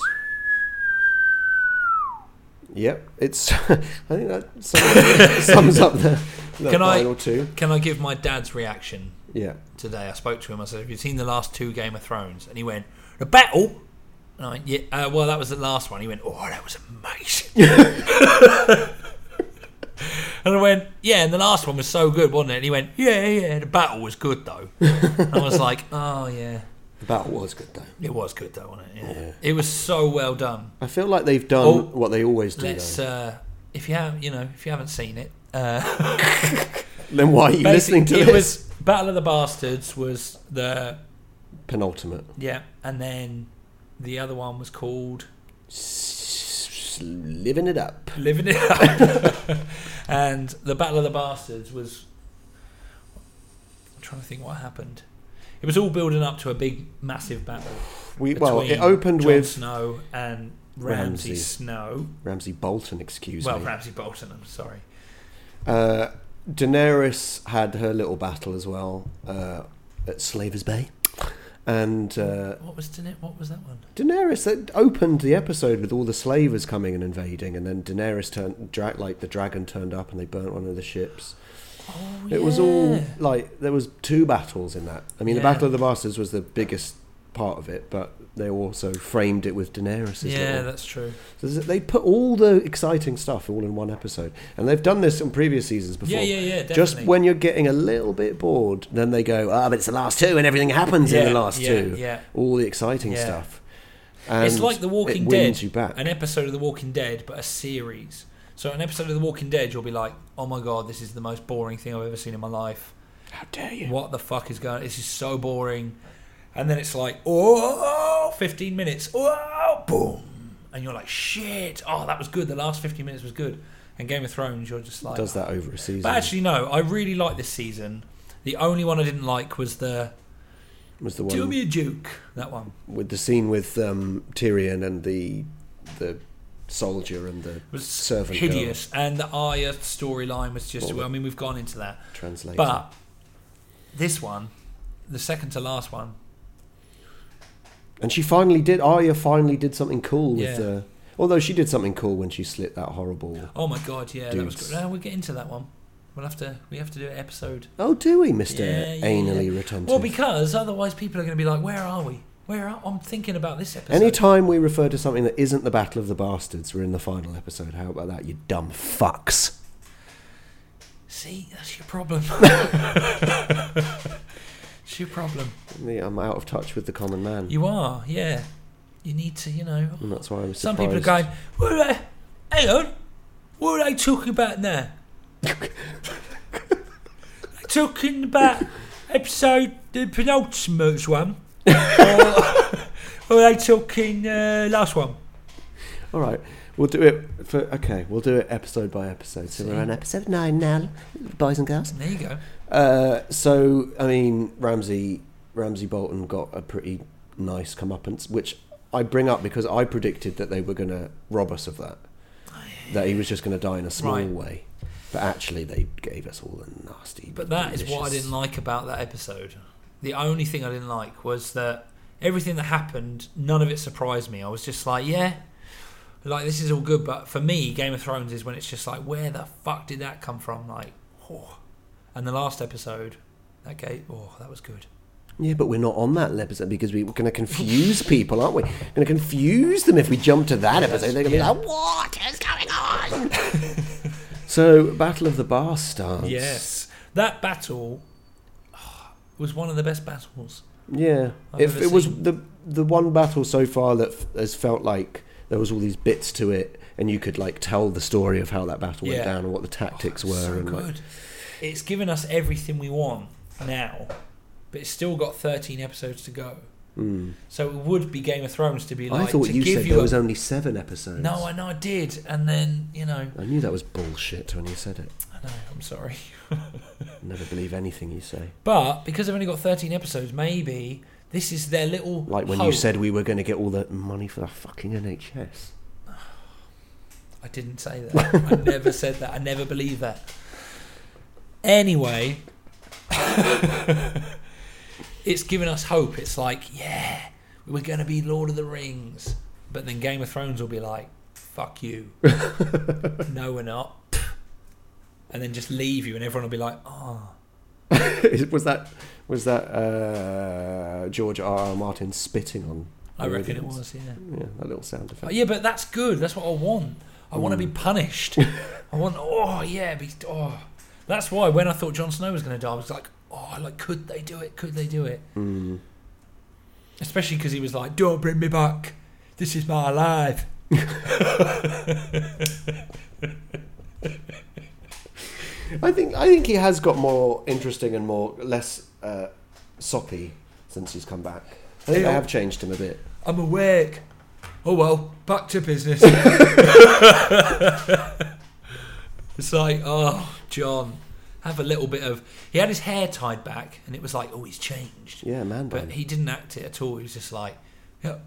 Yep, it's. I think that sums, sums up the, the Can I- final two. Can I give my dad's reaction Yeah. today? I spoke to him. I said, have you seen the last two Game of Thrones? And he went, the battle? And I went, yeah. Uh, well, that was the last one. He went, oh, that was amazing. And I went, yeah, and the last one was so good, wasn't it? And he went, yeah, yeah, the battle was good, though. And I was like, oh, yeah. The battle was good though. It was good, though, wasn't it? Yeah. Yeah. It was so well done. I feel like they've done Oh, what they always do. Let's, Though. uh, if you have, you know, if you haven't seen it, uh, Then why are you listening to it this? was Battle of the Bastards was the Penultimate. yeah, and then the other one was called S- Living it up. Living It Up. And the Battle of the Bastards was, I'm trying to think what happened. It was all building up to a big, massive battle. We well, it between opened Jon with Snow and Ramsay, Ramsay. Snow. Ramsay Bolton. Excuse Well, me. Ramsay Bolton. I'm sorry. Uh, Daenerys had her little battle as well uh, at Slavers Bay, and uh, What was it? What was that one? Daenerys that opened the episode with all the slavers coming and invading, and then Daenerys turned dra- like the dragon turned up and they burnt one of the ships. Oh, It was all yeah. like there was two battles in that. I mean, the Yeah. Battle of the Bastards was the biggest part of it, but they also framed it with Daenerys. Yeah, little, that's true. so they put all the exciting stuff all in one episode, and they've done this in previous seasons before. Yeah, yeah, yeah. Definitely. Just when you're getting a little bit bored, then they go, ah, but it's the last two, and everything happens in Yeah, the last yeah, two. yeah. All the exciting Yeah. stuff. It's And like The Walking it wins Dead, you back. an episode of The Walking Dead, but a series. So an episode of The Walking Dead, you'll be like, oh my god, this is the most boring thing I've ever seen in my life. How dare you? What the fuck is going on? This is so boring. And then it's like, oh, fifteen minutes, oh, boom. And you're like, shit, oh, that was good. The last fifteen minutes was good. And Game of Thrones, you're just like... Does that over a season? But actually, no, I really like this season. The only one I didn't like was the was the Do one Me a Duke, that one. with the scene with um, Tyrion and the the soldier and the It was servant hideous. And the Arya storyline was just, Well, I mean, we've gone into that. girl translator. But this one, the second to last one, And she finally did. Arya finally did something cool with Yeah. the. Although she did something cool when she slit that horrible. oh my god, yeah, that was Dudes. good. No, we'll get into that one. We'll have to, we have to do an episode. Oh, do we, Mister Yeah, yeah, Anally yeah. Retentive? Well, because otherwise people are going to be like, where are we? Where are I'm thinking about this episode. Anytime we refer to something that isn't the Battle of the Bastards, we're in the final episode. How about that, you dumb fucks? See, that's your problem. It's your problem. Me, I'm out of touch with the common man. You are, yeah. You need to, you know. and that's why I was Some surprised. people are going, what are they, hang on, what are they talking about now? They're talking about episode, the penultimate one? or, or are they talking uh, last one? All right, we'll do it for. Okay, we'll do it episode by episode. So See. we're on episode nine now, boys and girls. There you go. Uh, so I mean, Ramsey Ramsey Bolton got a pretty nice comeuppance, which I bring up because I predicted that they were going to rob us of that. That he was just going to die in a small Right. way, but actually they gave us all the nasty. But that is what I delicious- didn't like about that episode. The only thing I didn't like was that everything that happened, none of it surprised me. I was just like, yeah, like this is all good. But for me, Game of Thrones is when it's just like, where the fuck did that come from? Like, oh. And the last episode, that gave, oh, that was good. Yeah, but we're not on that episode because we, we're going to confuse people, aren't we? We're going to confuse them if we jump to that episode. They're going to Yeah. be like, what is going on? So, Battle of the Bastards. Yes, that battle oh, was one of the best battles. Yeah. I've If ever it was seen. the the one battle so far that f- has felt like there was all these bits to it and you could like tell the story of how that battle went Yeah. down and what the tactics Oh, were. so and good. like, It's given us everything we want now, but it's still got thirteen episodes to go. mm. So it would be Game of Thrones to be like I thought to you give said you there a- was only seven episodes. No, I know I did, and then you know, I knew that was bullshit when you said it. I know. I'm sorry, Never believe anything you say. but because they've only got thirteen episodes, maybe this is their little Like when hope. you said we were going to get all the money for the fucking N H S. I didn't say that. I never said that. I never believed that. Anyway, it's given us hope. It's like, yeah, we're going to be Lord of the Rings. But then Game of Thrones will be like, fuck you. No, we're not. And then just leave you and everyone will be like, oh. was that was that uh, George R. R. Martin spitting on? I the reckon it audience? was, yeah. Yeah, that little sound effect. Oh, yeah, but that's good. That's what I want. I want to be punished. I want, oh, yeah, be, oh. That's why when I thought Jon Snow was going to die, I was like, oh, like, could they do it? Could they do it? Mm. Especially because he was like, don't bring me back. This is my life. I think I think he has got more interesting and more less uh, soppy since he's come back. I think Hey, they oh. have changed him a bit. I'm awake. Oh, well, back to business. It's like, oh, John, have a little bit of... He had his hair tied back, and it was like, oh, he's changed. Yeah, man. But bun. he didn't act it at all. He was just like, yeah.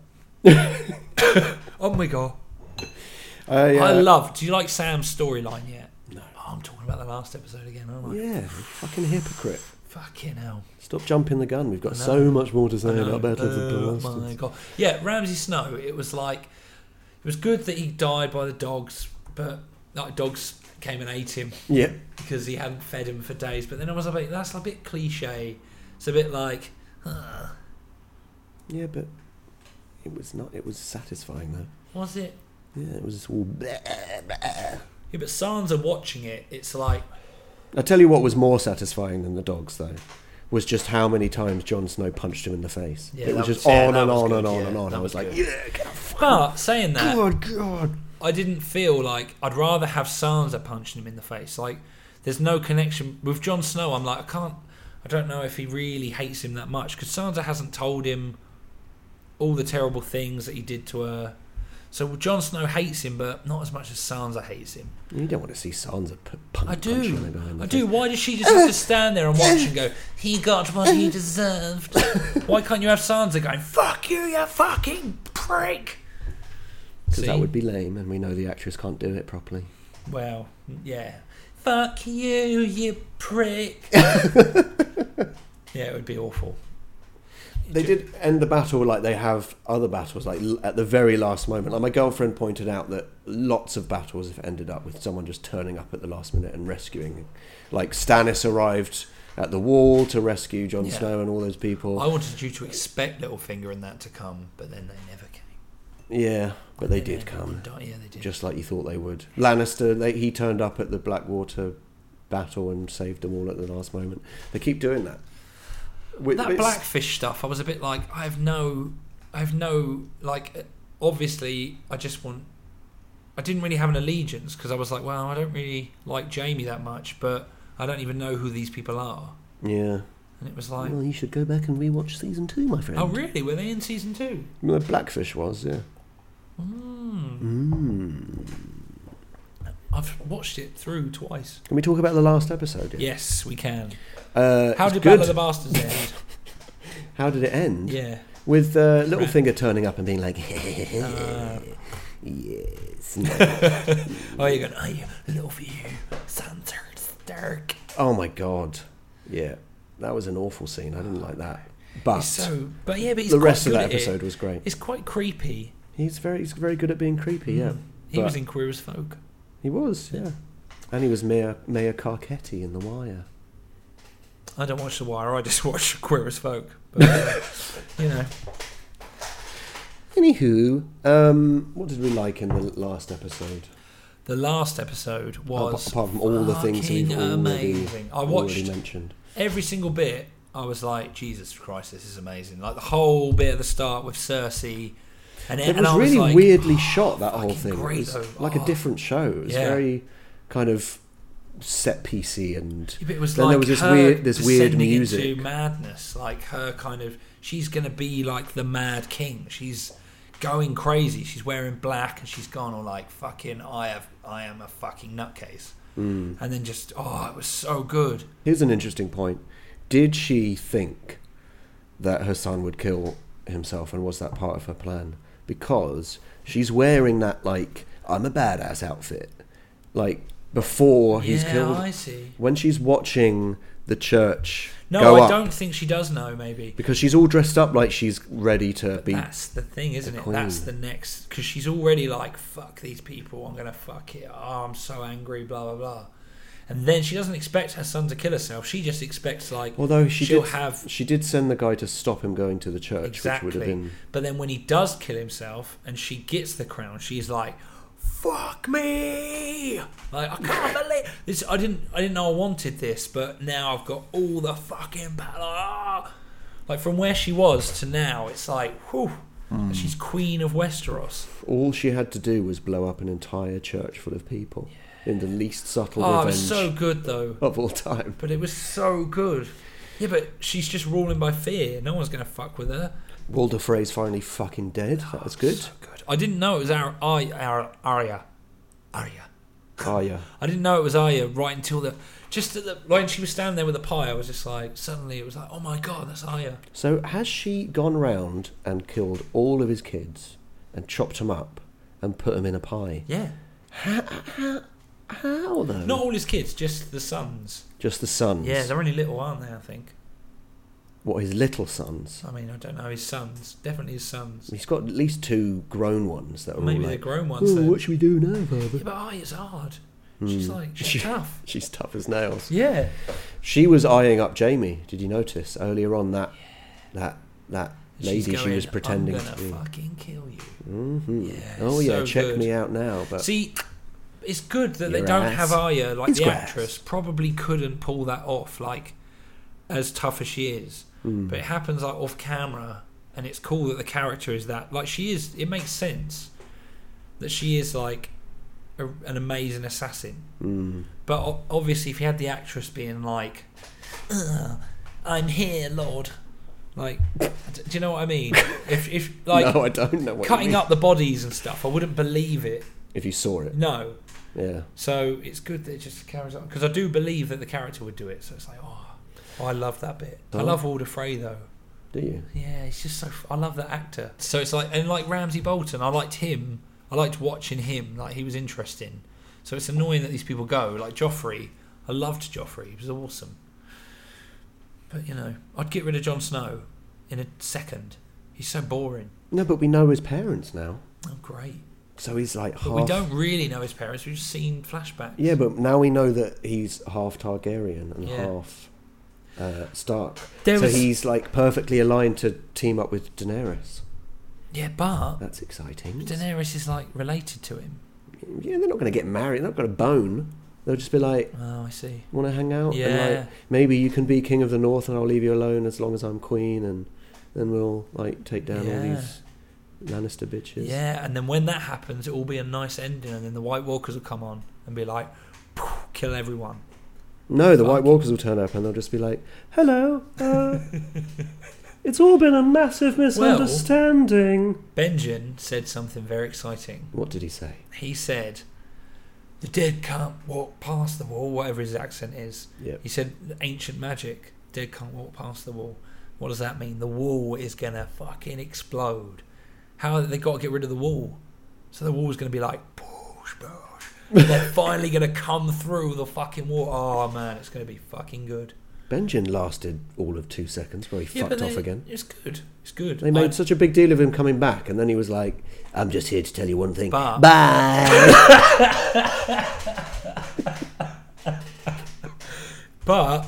On we go. Uh, yeah. I love... Do you like Sam's storyline yet? No. Oh, I'm talking about the last episode again, aren't I? Yeah, fucking hypocrite. Fucking hell. Stop jumping the gun. We've got I know. so much more to say I know. about Battle of the Oh Bastards. my god! Yeah, Ramsay Snow. It was like it was good that he died by the dogs, but like dogs came and ate him Yeah. because he hadn't fed him for days. But then I was like, that's a bit cliche. It's a bit like, uh, Yeah, but it was not. It was satisfying though. was it? Yeah, it was just all. Bleh, bleh. Yeah, but Sansa watching it, it's like, I tell you what was more satisfying than the dogs though, was just how many times Jon Snow punched him in the face. Yeah, it was that just was- yeah, on that and was on good, and on yeah, and on. that I was, was like, good. yeah, get the but saying that, God, God. I didn't feel like I'd rather have Sansa punching him in the face. Like, there's no connection with Jon Snow. I'm like, I can't. I don't know if he really hates him that much because Sansa hasn't told him all the terrible things that he did to her. So Jon Snow hates him, but not as much as Sansa hates him. You don't want to see Sansa p- punch, I do. punching a guy in the I face. do. Why does she just have to stand there and watch and go, he got what he deserved? Why can't you have Sansa going, fuck you, you fucking prick? Because that See? would be lame, and we know the actress can't do it properly. Well, yeah. Fuck you, you prick. Yeah, it would be awful. They did end the battle like they have other battles, like l- at the very last moment. Like my girlfriend pointed out that lots of battles have ended up with someone just turning up at the last minute and rescuing. Like Stannis arrived at the wall to rescue Jon Yeah. Snow and all those people. I wanted you to expect Littlefinger and that to come, but then they never came. Yeah, but they Then did everyone come, died. Yeah, they did. just like you thought they would. Lannister, they, he turned up at the Blackwater battle and saved them all at the last moment. They keep doing that. With, that it's- Blackfish stuff, I was a bit like, I have no, I have no, like, obviously, I just want, I didn't really have an allegiance because I was like, well, I don't really like Jamie that much, but I don't even know who these people are. Yeah. And it was like, Well, you should go back and rewatch season two, my friend. oh, really? Were they in season two? Well, Blackfish was, yeah. Mm. Mm. I've watched it through twice. Can we talk about the last episode? yet? Yes, we can. Uh, How it's did good. Battle of the Bastards end? How did it end? Yeah. With uh, Right. Littlefinger turning up and being like, Uh, yes. no." oh, you're going, oh, you little for you, Sansa Stark. Oh my god. Yeah. That was an awful scene. I didn't like that. But He's so, but yeah, but he's the quite rest of good that at it. episode was great. It's quite creepy. He's very he's very good at being creepy, yeah. He But was in Queer as Folk. He was, yeah. And he was Mayor Mayor Carcetti in The Wire. I don't watch The Wire. I just watch Queer as Folk. But uh, you know, Anywho, um, what did we like in the last episode? the last episode was apart from all the things that we've fucking already, amazing. I already watched mentioned. every single bit. I was like, Jesus Christ, this is amazing. Like the whole bit at the start with Cersei. And, It and was I really like, weirdly oh, shot, that whole fucking thing. great, it was though. like Oh. a different show. It was Yeah. very kind of set piecey, and Yeah, but it was then like there was this her weird this weird descending music. into madness, like her kind of. She's gonna be like the Mad King. She's going crazy. She's wearing black, and she's gone all like fucking. I have. I am a fucking nutcase. Mm. And then just oh, it was so good. Here's an interesting point. Did she think that her son would kill himself, and was that part of her plan? Because she's wearing that, like, I'm a badass outfit, like, before he's yeah, killed. I see. When she's watching the church No, go I up, don't think she does know. Maybe because she's all dressed up like she's ready to be. that's the thing, isn't the it? That's queen. the next, because she's already like, fuck these people. I'm gonna fuck it. Oh, I'm so angry. Blah blah blah. And then she doesn't expect her son to kill herself. She just expects like Although she she'll did, have she did send the guy to stop him going to the church, exactly. which would have been. But then when he does kill himself and she gets the crown, she's like, "Fuck me!" Like I can't believe this. I didn't. I didn't know I wanted this, but now I've got all the fucking power. Ah! Like from where she was to now, it's like, whew. Hmm. She's queen of Westeros. All she had to do was blow up an entire church full of people in the least subtle Oh, it revenge was so good though. of all time. But it was so good. Yeah, but she's just ruling by fear. No one's gonna fuck with her. Walder Frey's finally fucking dead. That was good. So good. I didn't know it was Ar- Ar- Ar- Arya. Arya. Oh yeah. I didn't know it was Arya right until the just at the when she was standing there with the pie. I was just like, suddenly it was like, oh my god, that's Arya. So has she gone round and killed all of his kids and chopped them up and put them in a pie? Yeah. How though? Not all his kids, just the sons. Just the sons. Yeah, they're only little, aren't they? I think. What, his little sons? I mean, I don't know his sons. Definitely his sons. He's got at least two grown ones that are Maybe all they're like, grown ones. "Oh, Then. what should we do now, Father?" Yeah, but Arya's hard. She's Hmm. like she's She- tough. She's tough as nails. Yeah. She was eyeing up Jamie. Did you notice earlier on that that that lady She's she going, was pretending I'm gonna to be? fucking kill you. hmm Yeah, oh yeah, so check good. me out now. But See, it's good that they Your don't ass have Arya. Like is the grass. actress probably couldn't pull that off. Like as tough as she is, Mm. but it happens like off camera, and it's cool that the character is that. Like she is. It makes sense that she is like a, an amazing assassin. Mm. But o- obviously, if you had the actress being like, "Ugh, I'm here, Lord," like, d- do you know what I mean? If if like no, I don't know what you cutting mean. up the bodies and stuff, I wouldn't believe it. If you saw it, No. yeah. So it's good that it just carries on because I do believe that the character would do it. So it's like, oh, oh I love that bit. I Oh. love Walder Frey though. Do you? Yeah, he's just so. f- I love that actor. So it's like, and like Ramsay Bolton, I liked him. I liked watching him. Like he was interesting. So it's annoying that these people go. Like Joffrey, I loved Joffrey. He was awesome. But you know, I'd get rid of Jon Snow in a second. He's so boring. No, but we know his parents now, Oh, great. so he's like But half. we don't really know his parents. We've just seen flashbacks. Yeah, but now we know that he's half Targaryen and Yeah. half uh, Stark. There so was- he's like perfectly aligned to team up with Daenerys. Yeah, but That's exciting. Daenerys is like related to him. Yeah, they're not going to get married. They're not going to bone. They'll just be like, Oh, I see. want to hang out? And Yeah. like, maybe you can be king of the north and I'll leave you alone as long as I'm queen, and then we'll like take down all Yeah. these Lannister bitches. Yeah, and then when that happens, it will be a nice ending, and then the White Walkers will come on and be like, kill everyone. No, the Fuck. White Walkers will turn up and they'll just be like, hello, uh, it's all been a massive misunderstanding. Benjen said something very exciting. What did he say? He said, the dead can't walk past the wall, whatever his accent is. Yep. He said ancient magic, dead can't walk past the wall. What does that mean? The wall is going to fucking explode. How they got to get rid of the wall? So the wall's going to be like, push, push. And they're finally going to come through the fucking wall. Oh man, it's going to be fucking good. Benjen lasted all of two seconds before he Yeah, fucked but off they- again. It's good. It's good. They made I- such a big deal of him coming back, and then he was like, I'm just here to tell you one thing. But- Bye! But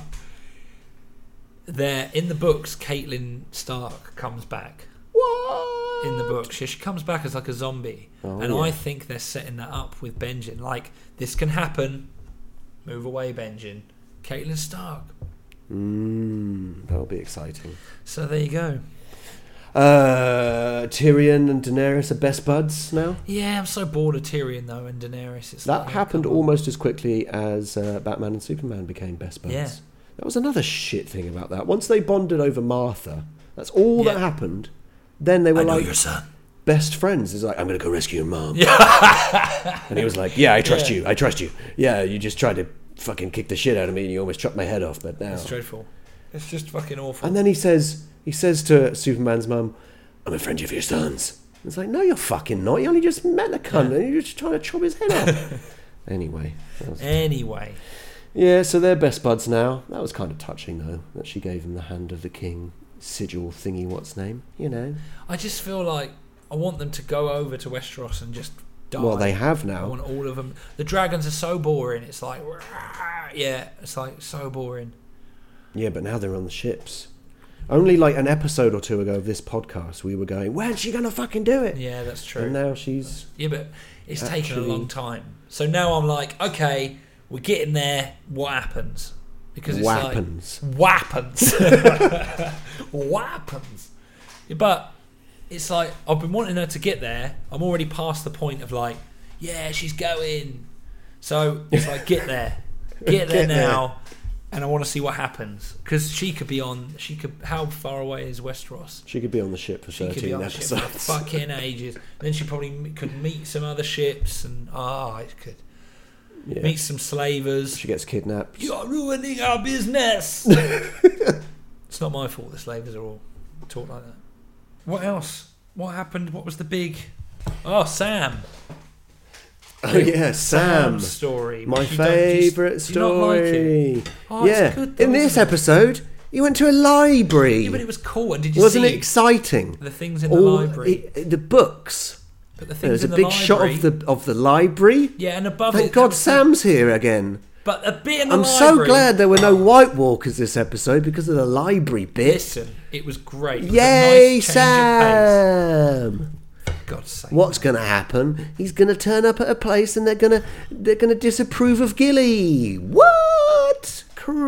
there, in the books, Caitlin Stark comes back. What? In the books, she, she comes back as like a zombie, Oh, and yeah. I think they're setting that up with Benjen. Like, this can happen. Move away, Benjen. Caitlin Stark. Mm, that'll be exciting. So there you go. Uh, Tyrion and Daenerys are best buds now. Yeah, I'm so bored of Tyrion though and Daenerys. It's That like, happened come on. almost as quickly as uh, Batman and Superman became best buds. Yeah. That was another shit thing about that. Once they bonded over Martha, that's all that Yeah. happened. Then they were I know like your son. best friends. It's like, I'm going to go rescue your mom. And he was like, yeah, I trust Yeah. you. I trust you. Yeah, you just tried to fucking kick the shit out of me and you almost chopped my head off, but now. It's dreadful. It's just fucking awful. And then he says, he says to Superman's mum, I'm a friend of your son's. It's like, no, you're fucking not. You only just met the cunt and you're just trying to chop his head off. Anyway. that was- Anyway, Yeah, so they're best buds now. That was kind of touching, though, that she gave him the hand of the king sigil thingy, what's name, you know. I just feel like I want them to go over to Westeros and just die. Well, they have I now. want all of them. The dragons are so boring. It's like, yeah, it's like so boring. Yeah, but now they're on the ships. Only like an episode or two ago of this podcast, we were going, when's she going to fucking do it? Yeah, that's true. And now she's... Yeah, but it's taken a Actually- long time. So now I'm like, okay, we're getting there. What happens? Because it's Weapons. like weapons, weapons. Yeah, but it's like I've been wanting her to get there. I'm already past the point of like, yeah, she's going. So it's like, get there, get there Get there. now, and I want to see what happens because she could be on. She could. How far away is Westeros? She could be on the ship for She could be thirteen on the ship for episodes. fucking ages. Then she probably m- could meet some other ships and ah, it could Yeah. meet some slavers. She gets kidnapped. You're ruining our business. It's not my fault the slavers are all talk like that. What else? What happened? What was the big? Oh, Sam. Oh yeah, Sam. Sam's story. My which you don't- do you- favourite do you not like it? story. Oh, it's yeah. good though, In this isn't it? episode, he went to a library. Yeah, but it was cool. And did you Wasn't see it exciting? the things in the All library? i- the books. But the things There's a in the big library. shot of the of the library. Yeah, and above Thank it. God there was the- Sam's here again. But a bit in the I'm library. so glad there were no White Walkers this episode because of the library bit. Listen, it was great. It was Yay, a nice change of Sam! pace. For God's sake. What's going to happen? He's going to turn up at a place and they're going to they're going to disapprove of Gilly. What?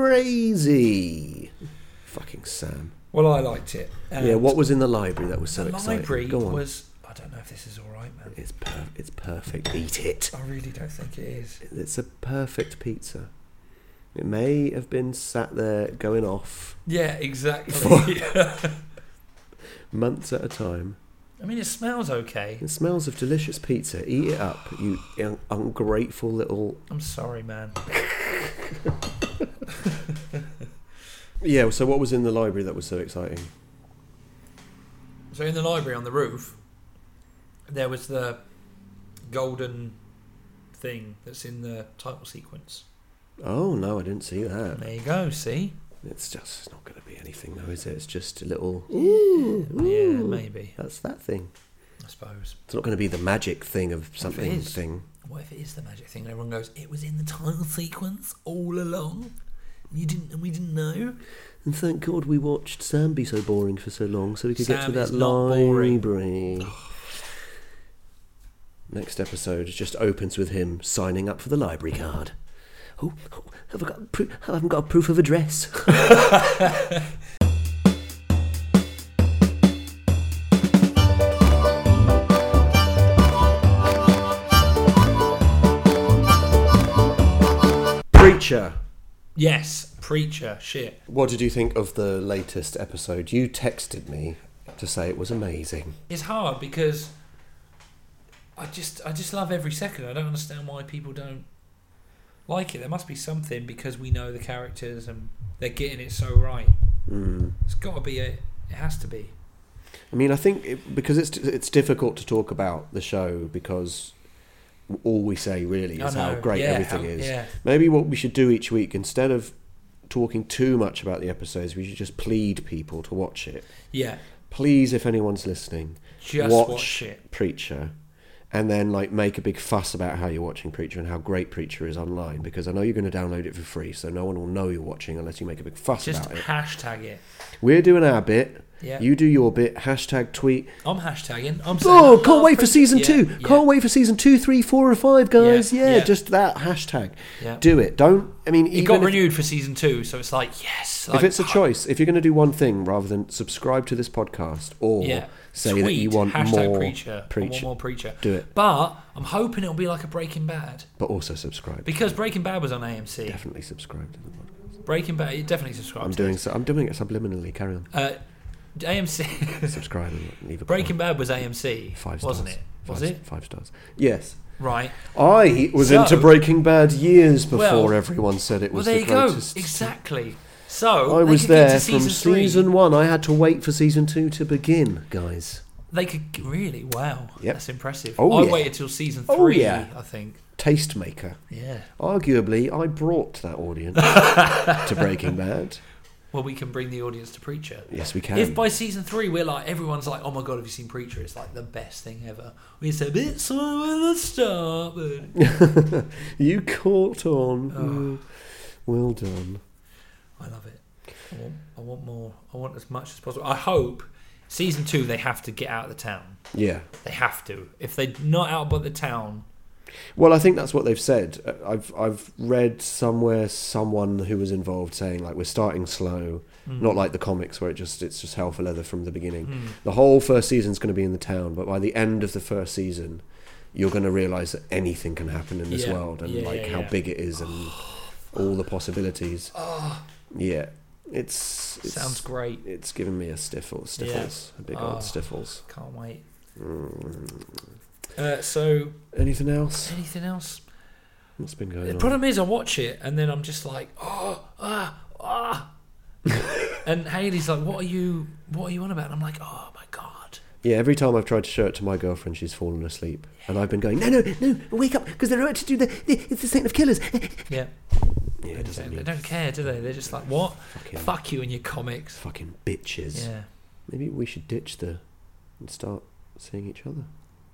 Crazy. Fucking Sam. Well, I liked it. And Yeah, what was in the library that was so the exciting? library Go on. was. I don't know if this is all right, man. It's per- it's perfect. Eat it. I really don't think it is. It's a perfect pizza. It may have been sat there going off Yeah, exactly. months at a time. I mean, it smells okay. It smells of delicious pizza. Eat it up, you un- ungrateful little... I'm sorry, man. Yeah, so what was in the library that was so exciting? So in the library on the roof, there was the golden thing that's in the title sequence. Oh, no, I didn't see that. There you go. See? It's just it's not going to be anything, though, is it? It's just a little... Yeah, maybe. That's that thing. I suppose. It's not going to be the magic thing of something is? thing. What if it is the magic thing? And everyone goes, "It was in the title sequence all along. You didn't, and we didn't know." And thank God we watched Sam be so boring for so long so we could get Sam to is that not boring. library. Next episode just opens with him signing up for the library card. Oh, oh have I got pro- I haven't got a proof of address. Preacher. Yes, preacher. Shit. What did you think of the latest episode? You texted me to say it was amazing. It's hard because I just, I just love every second. I don't understand why people don't like it. There must be something because we know the characters and they're getting it so right. Mm. It's got to be a. It has to be. I mean, I think it, because it's it's difficult to talk about the show because all we say really I is how know. great Yeah, everything how- is. yeah. Maybe what we should do each week, instead of talking too much about the episodes, we should just plead people to watch it. Yeah. Please, if anyone's listening, Just watch, watch it. Preacher, and then like make a big fuss about how you're watching Preacher and how great Preacher is online, because I know you're going to download it for free, so no one will know you're watching unless you make a big fuss Just about it. hashtag it. We're doing our bit. Yeah. You do your bit. Hashtag tweet. I'm hashtagging. I'm saying. Oh, I can't love wait for Preacher. season Yeah, two. yeah. Can't wait for season two, three, four, and five, guys. Yeah, Yeah, yeah. just that hashtag. Yeah. Do it. Don't. I mean, It even got if, renewed for season two, so it's like yes. if like, it's a choice, if you're going to do one thing rather than subscribe to this podcast or Yeah. say Tweet, that you want hashtag more preacher, I preacher, want more preacher. do it. But I'm hoping it'll be like a Breaking Bad But also subscribe. because Breaking Bad was on A M C. Definitely subscribe to the podcast. Breaking Bad, you definitely subscribe. I'm to doing it. so. I'm doing it subliminally. Carry on. Uh, A M C. Subscribe and leave a Breaking comment. Bad was A M C, Five stars. wasn't it? Was Five, it? five stars? Yes. Right. I was So- into Breaking Bad years before Well- everyone said it Well, was there the you go. greatest. Exactly. So I they was could get there to from season three. season one. I had to wait for season two to begin, guys. They could really wow. Yep. That's impressive. Oh, I yeah. waited till season Oh, three. yeah. I think. Tastemaker. Yeah. Arguably, I brought that audience to Breaking Bad. Well, we can bring the audience to Preacher. Yes, we can. If by season three we're like everyone's like, oh my god, have you seen Preacher? It's like the best thing ever. We said it's on the start. but- You caught on. Oh. Mm. Well done. I love it. I want, I want more. I want as much as possible. I hope season two they have to get out of the town. Yeah. They have to. If they're not out by the town, Well, I think that's what they've said. Uh, I've I've read somewhere someone who was involved saying like we're starting slow, Mm. not like the comics where it just it's just hell for leather from the beginning. The whole first season's going to be in the town, but by the end of the first season, you're going to realise that anything can happen in this Yeah. world and Yeah, like yeah, how yeah. big it is and all the possibilities. Yeah, it's, it's sounds great. It's given me a stiffle, stiffles, a big Oh. old stiffles. Can't wait. Mm. Uh, so Anything else? anything else? What's been going The on? problem is, I watch it and then I'm just like, oh, ah, ah. And Hayley's like, "What are you? What are you on about?" And I'm like, "Oh my god!" Yeah, every time I've tried to show it to my girlfriend, she's fallen asleep, and I've been going, "No, no, no, wake up, because they're about to do the, the it's the Saint of Killers." Yeah, Yeah, they, it doesn't they mean don't care, do they? They're just like, "What? fucking, Fuck you and your comics." fucking bitches. Yeah, Maybe we should ditch the and start seeing each other.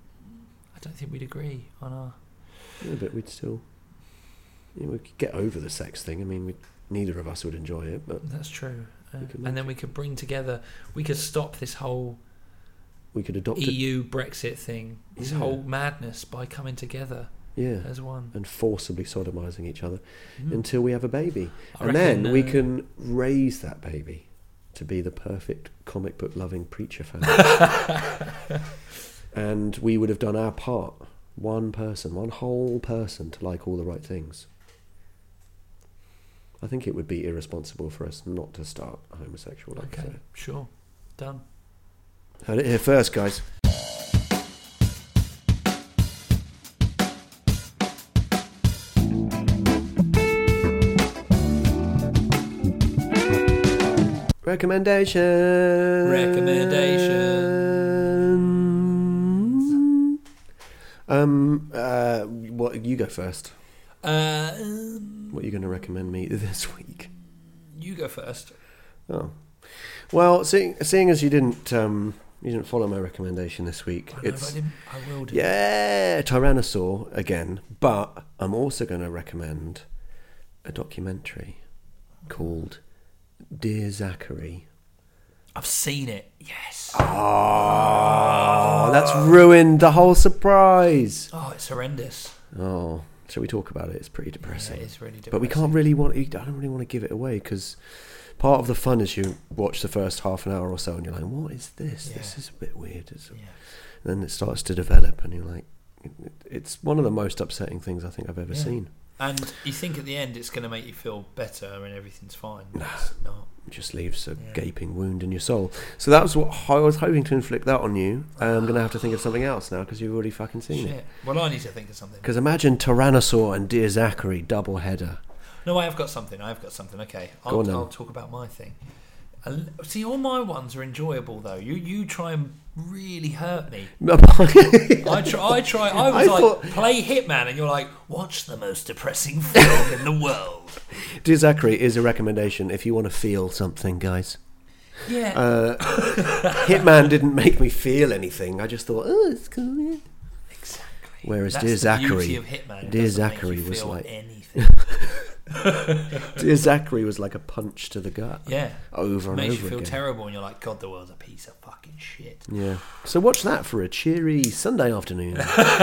I don't think we'd agree on our. Yeah, but we'd still, you know, we could get over the sex thing. I mean, we, neither of us would enjoy it, but That's true. Uh, We could and make then we could bring together. We could stop this whole we could adopt E it. U Brexit thing, this Yeah. whole madness by coming together Yeah. as one. And forcibly sodomizing each other Mm. until we have a baby. I and then reckon, we uh, can raise that baby to be the perfect comic book loving Preacher fan. And we would have done our part. One person, one whole person to like all the right things. I think it would be irresponsible for us not to start a homosexual love Okay, affair. sure, done. Heard it here first, guys. Recommendation. Recommendation. Um. Uh. What? You go first. Uh, um, What are you going to recommend me this week? you go first. Oh. Well, seeing seeing as you didn't um you didn't follow my recommendation this week, I know if it's I, didn't, I will do. yeah Tyrannosaur again, but I'm also going to recommend a documentary called Dear Zachary. I've seen it. Yes. Oh, that's ruined the whole surprise. Oh, it's horrendous. Oh, shall we talk about it? It's pretty Yeah, depressing. it's really depressing. But we can't really want. I don't really want to give it away because part of the fun is you watch the first half an hour or so and you're like, "What is this? Yeah. This is a bit weird." It's, Yeah. Then it starts to develop and you're like, it- it's one of the most upsetting things I think I've ever Yeah. seen. And you think at the end it's going to make you feel better and everything's fine. No, it's not. It just leaves a Yeah. gaping wound in your soul. So that was what I was hoping to inflict that on you. I'm going to have to think of something else now because you've already fucking seen Shit. it. Well, I need to think of something. Because imagine Tyrannosaur and Dear Zachary double header. No, I have got something. I have got something. Okay, Go I'll, on then. I'll talk about my thing. And- See, all my ones are enjoyable though. You you try and really hurt me. I try. I try. I was I like, thought- play Hitman, and you're like, watch the most depressing film in the world. Dear Zachary is a recommendation if you want to feel something, guys. Yeah. Uh, Hitman didn't make me feel anything. I just thought, oh, it's cool. Yeah. exactly. Whereas That's Dear the Zachary, beauty of Hitman. It Dear doesn't make Zachary you was feel like- anything. Dear Zachary was like a punch to the gut. Yeah. Over and Makes over you feel again. terrible, and you're like, God, the world's a piece of fucking shit. Yeah. So watch that for a cheery Sunday afternoon.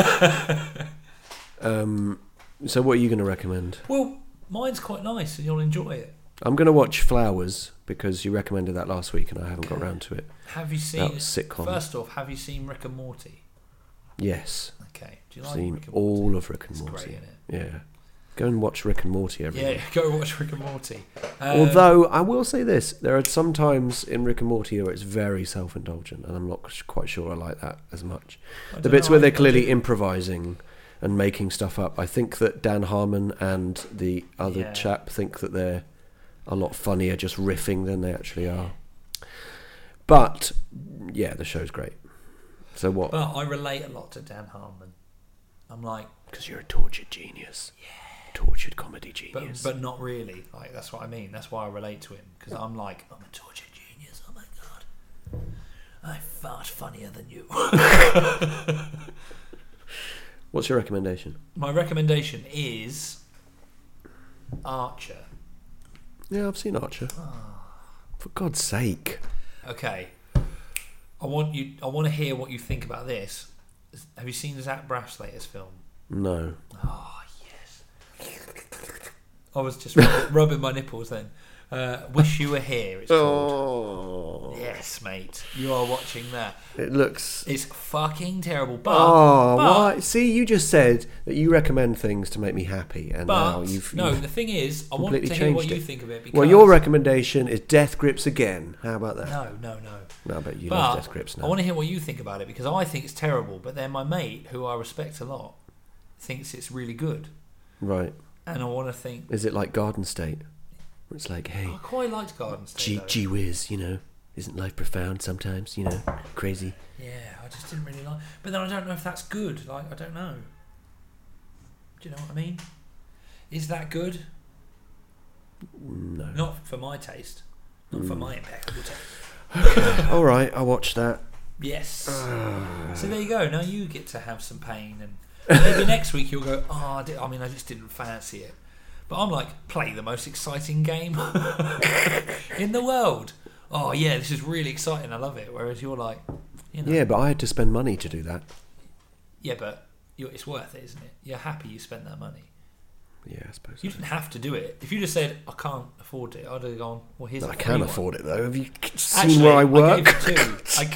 um. So what are you going to recommend? Well, mine's quite nice, and you'll enjoy it. I'm going to watch Flowers because you recommended that last week and I haven't got round to it. Have you seen? That was sitcom. First off, have you seen Rick and Morty? Yes. Okay. Do you like Seen Rick and Morty? all of Rick and It's Morty. great, isn't it? Yeah. Go and watch Rick and Morty, everyone. Yeah, go watch Rick and Morty. Um, Although I will say this, there are some times in Rick and Morty where it's very self-indulgent, and I'm not sh- quite sure I like that as much. I The don't bits know, where I- they're I clearly do- improvising and making stuff up. I think that Dan Harmon and the other Yeah. chap think that they're a lot funnier just riffing than they actually are. But yeah, the show's great. So what? But I relate a lot to Dan Harmon. I'm like, Because you're a tortured genius. Yeah. Tortured comedy but genius. but not really. Like that's what I mean. That's why I relate to him because I'm like, I'm a tortured genius. Oh my god, I'm far funnier than you. What's your recommendation? My recommendation is Archer. Yeah, I've seen Archer. For God's sake. Okay, I want you. I want to hear what you think about this. Have you seen Zach Braff's latest film? No. Oh yes. I was just rubbing, rubbing my nipples then. Uh, Wish You Were Here. It's called. Oh. Yes, mate. You are watching that. It looks. It's fucking terrible. But, Oh, but, why? See, you just said that you recommend things to make me happy, and now but you've. no, you've the thing is, I want completely to hear what changed you it. think of it. Because Well, your recommendation is Death Grips again. How about that? No, no, no. No, but you love But Death Grips I now. want to hear what you think about it because I think it's terrible. But then my mate, who I respect a lot, thinks it's really good, Right. and I want to think. Is it like Garden State? Where it's like, hey, I quite liked Garden State. gee, though. gee whiz, you know, isn't life profound sometimes? You know, crazy. Yeah, I just didn't really like. But then I don't know if that's good. Like, I don't know. Do you know what I mean? Is that good? No. Not for my taste. Not Mm. for my impeccable taste. All right, I'll watch that. Yes. Ah. So there you go. Now you get to have some pain, and maybe next week you'll go. Oh, I, did, I mean, I just didn't fancy it. But I'm like, play the most exciting game in the world. Oh yeah, this is really exciting. I love it. Whereas you're like, you know, Yeah, but I had to spend money to do that. yeah, but you're, it's worth it, isn't it? You're happy you spent that money. Yeah, I suppose. You didn't have to do it. If you just said, I can't afford it, I'd have gone, well, here's No, a I free can one. afford it though. Have you seen Actually, where I I work? gave you two. I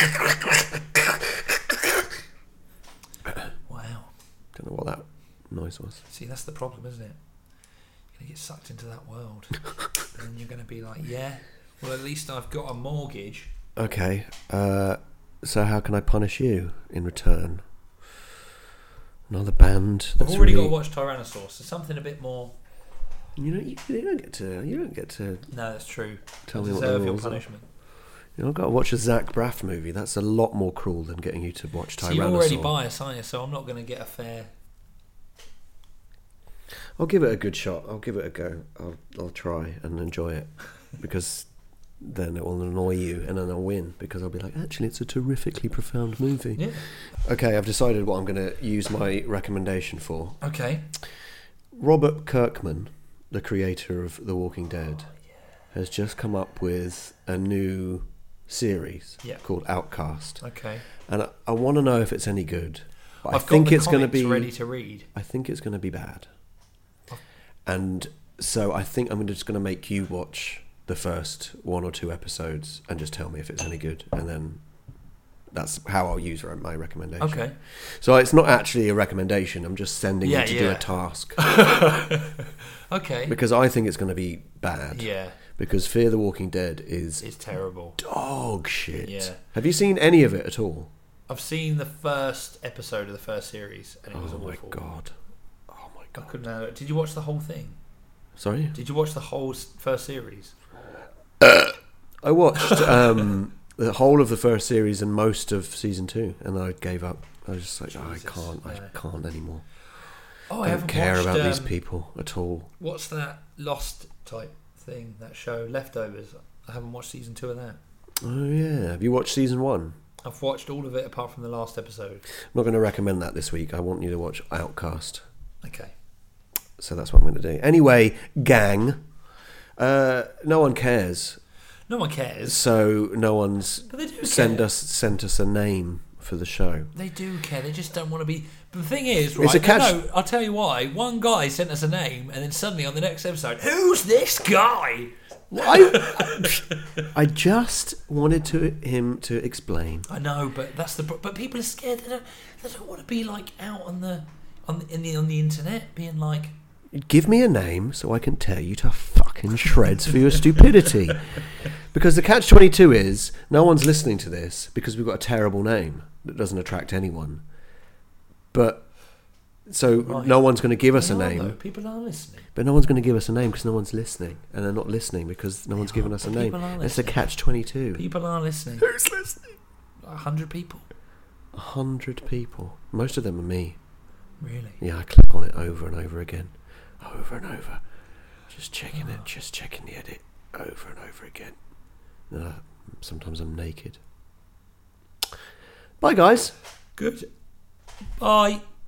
g- wow. Don't know what that noise was. See, that's the problem, isn't it? You're going to get sucked into that world. And then you're going to be like, yeah, well, at least I've got a mortgage. Okay, uh, so how can I punish you in return? Another band. I've That's already really, got to watch Tyrannosaurus, so something a bit more. You know, you, you don't get to. You don't get to. No, that's true. Tell I me what the deserve your rules are. punishment. You know, I've got to watch a Zach Braff movie. That's a lot more cruel than getting you to watch So Tyrannosaur. you're already biased, aren't you? So I'm not going to get a fair. I'll give it a good shot. I'll give it a go. I'll I'll try and enjoy it because then it will annoy you and then I'll win because I'll be like, actually, it's a terrifically profound movie. Yeah. Okay, I've decided what I'm going to use my recommendation for. Okay. Robert Kirkman, the creator of The Walking Dead, has just come up with a new series Yeah. called Outcast, Okay. and I, I want to know if it's any good. But I've I think got the it's going to comics be. ready to read. I think it's going to be bad, and so I think I'm just going to make you watch the first one or two episodes and just tell me if it's any good, and then That's how I'll use my recommendation. Okay. So it's not actually a recommendation. I'm just sending Yeah, you to yeah. do a task Okay. because I think it's going to be bad. Yeah. Because Fear the Walking Dead is It's terrible. dog shit. Yeah. Have you seen any of it at all? I've seen the first episode of the first series, and it was Oh awful. my god. Oh my I god. couldn't handle it. Did you watch the whole thing? Sorry? Did you watch the whole s- first series? I watched um, the whole of the first series and most of season two, and I gave up. I was just like, oh, I Jesus, can't, yeah. I can't anymore. Oh, I I don't haven't care watched, about these um, people at all. What's that Lost type thing? That show, Leftovers. I haven't watched season two of that. Oh yeah, have you watched season one? I've watched all of it apart from the last episode. I'm not going to recommend that this week. I want you to watch Outcast. Okay. So that's what I'm going to do. Anyway, gang, uh, no one cares. No one cares. So no one's But they do send care. us sent us a name for the show. They do care. They just don't want to be. But the thing is, right? It's a catch- No, I'll tell you why. One guy sent us a name, and then suddenly on the next episode, who's this guy? I, I just wanted to him to explain. I know, but that's the. pro- But people are scared. They don't. They don't want to be like out on the on the, in the on the internet, being like. Give me a name so I can tear you to fucking shreds for your stupidity. Because the catch twenty-two is no one's listening to this because we've got a terrible name that doesn't attract anyone. But so Right. no one's going to give us They a are, name. though. People are listening. But no one's going to give us a name because no one's listening, and they're not listening because no one's are, given us a but name. people are It's a listening. catch twenty-two. People are listening. Who's listening? A hundred people. A hundred people. Most of them are me. Really? Yeah, I click on it over and over again, over and over, just checking it, just checking the edit, over and over again. Uh, sometimes I'm naked. Bye, guys. Good. Bye.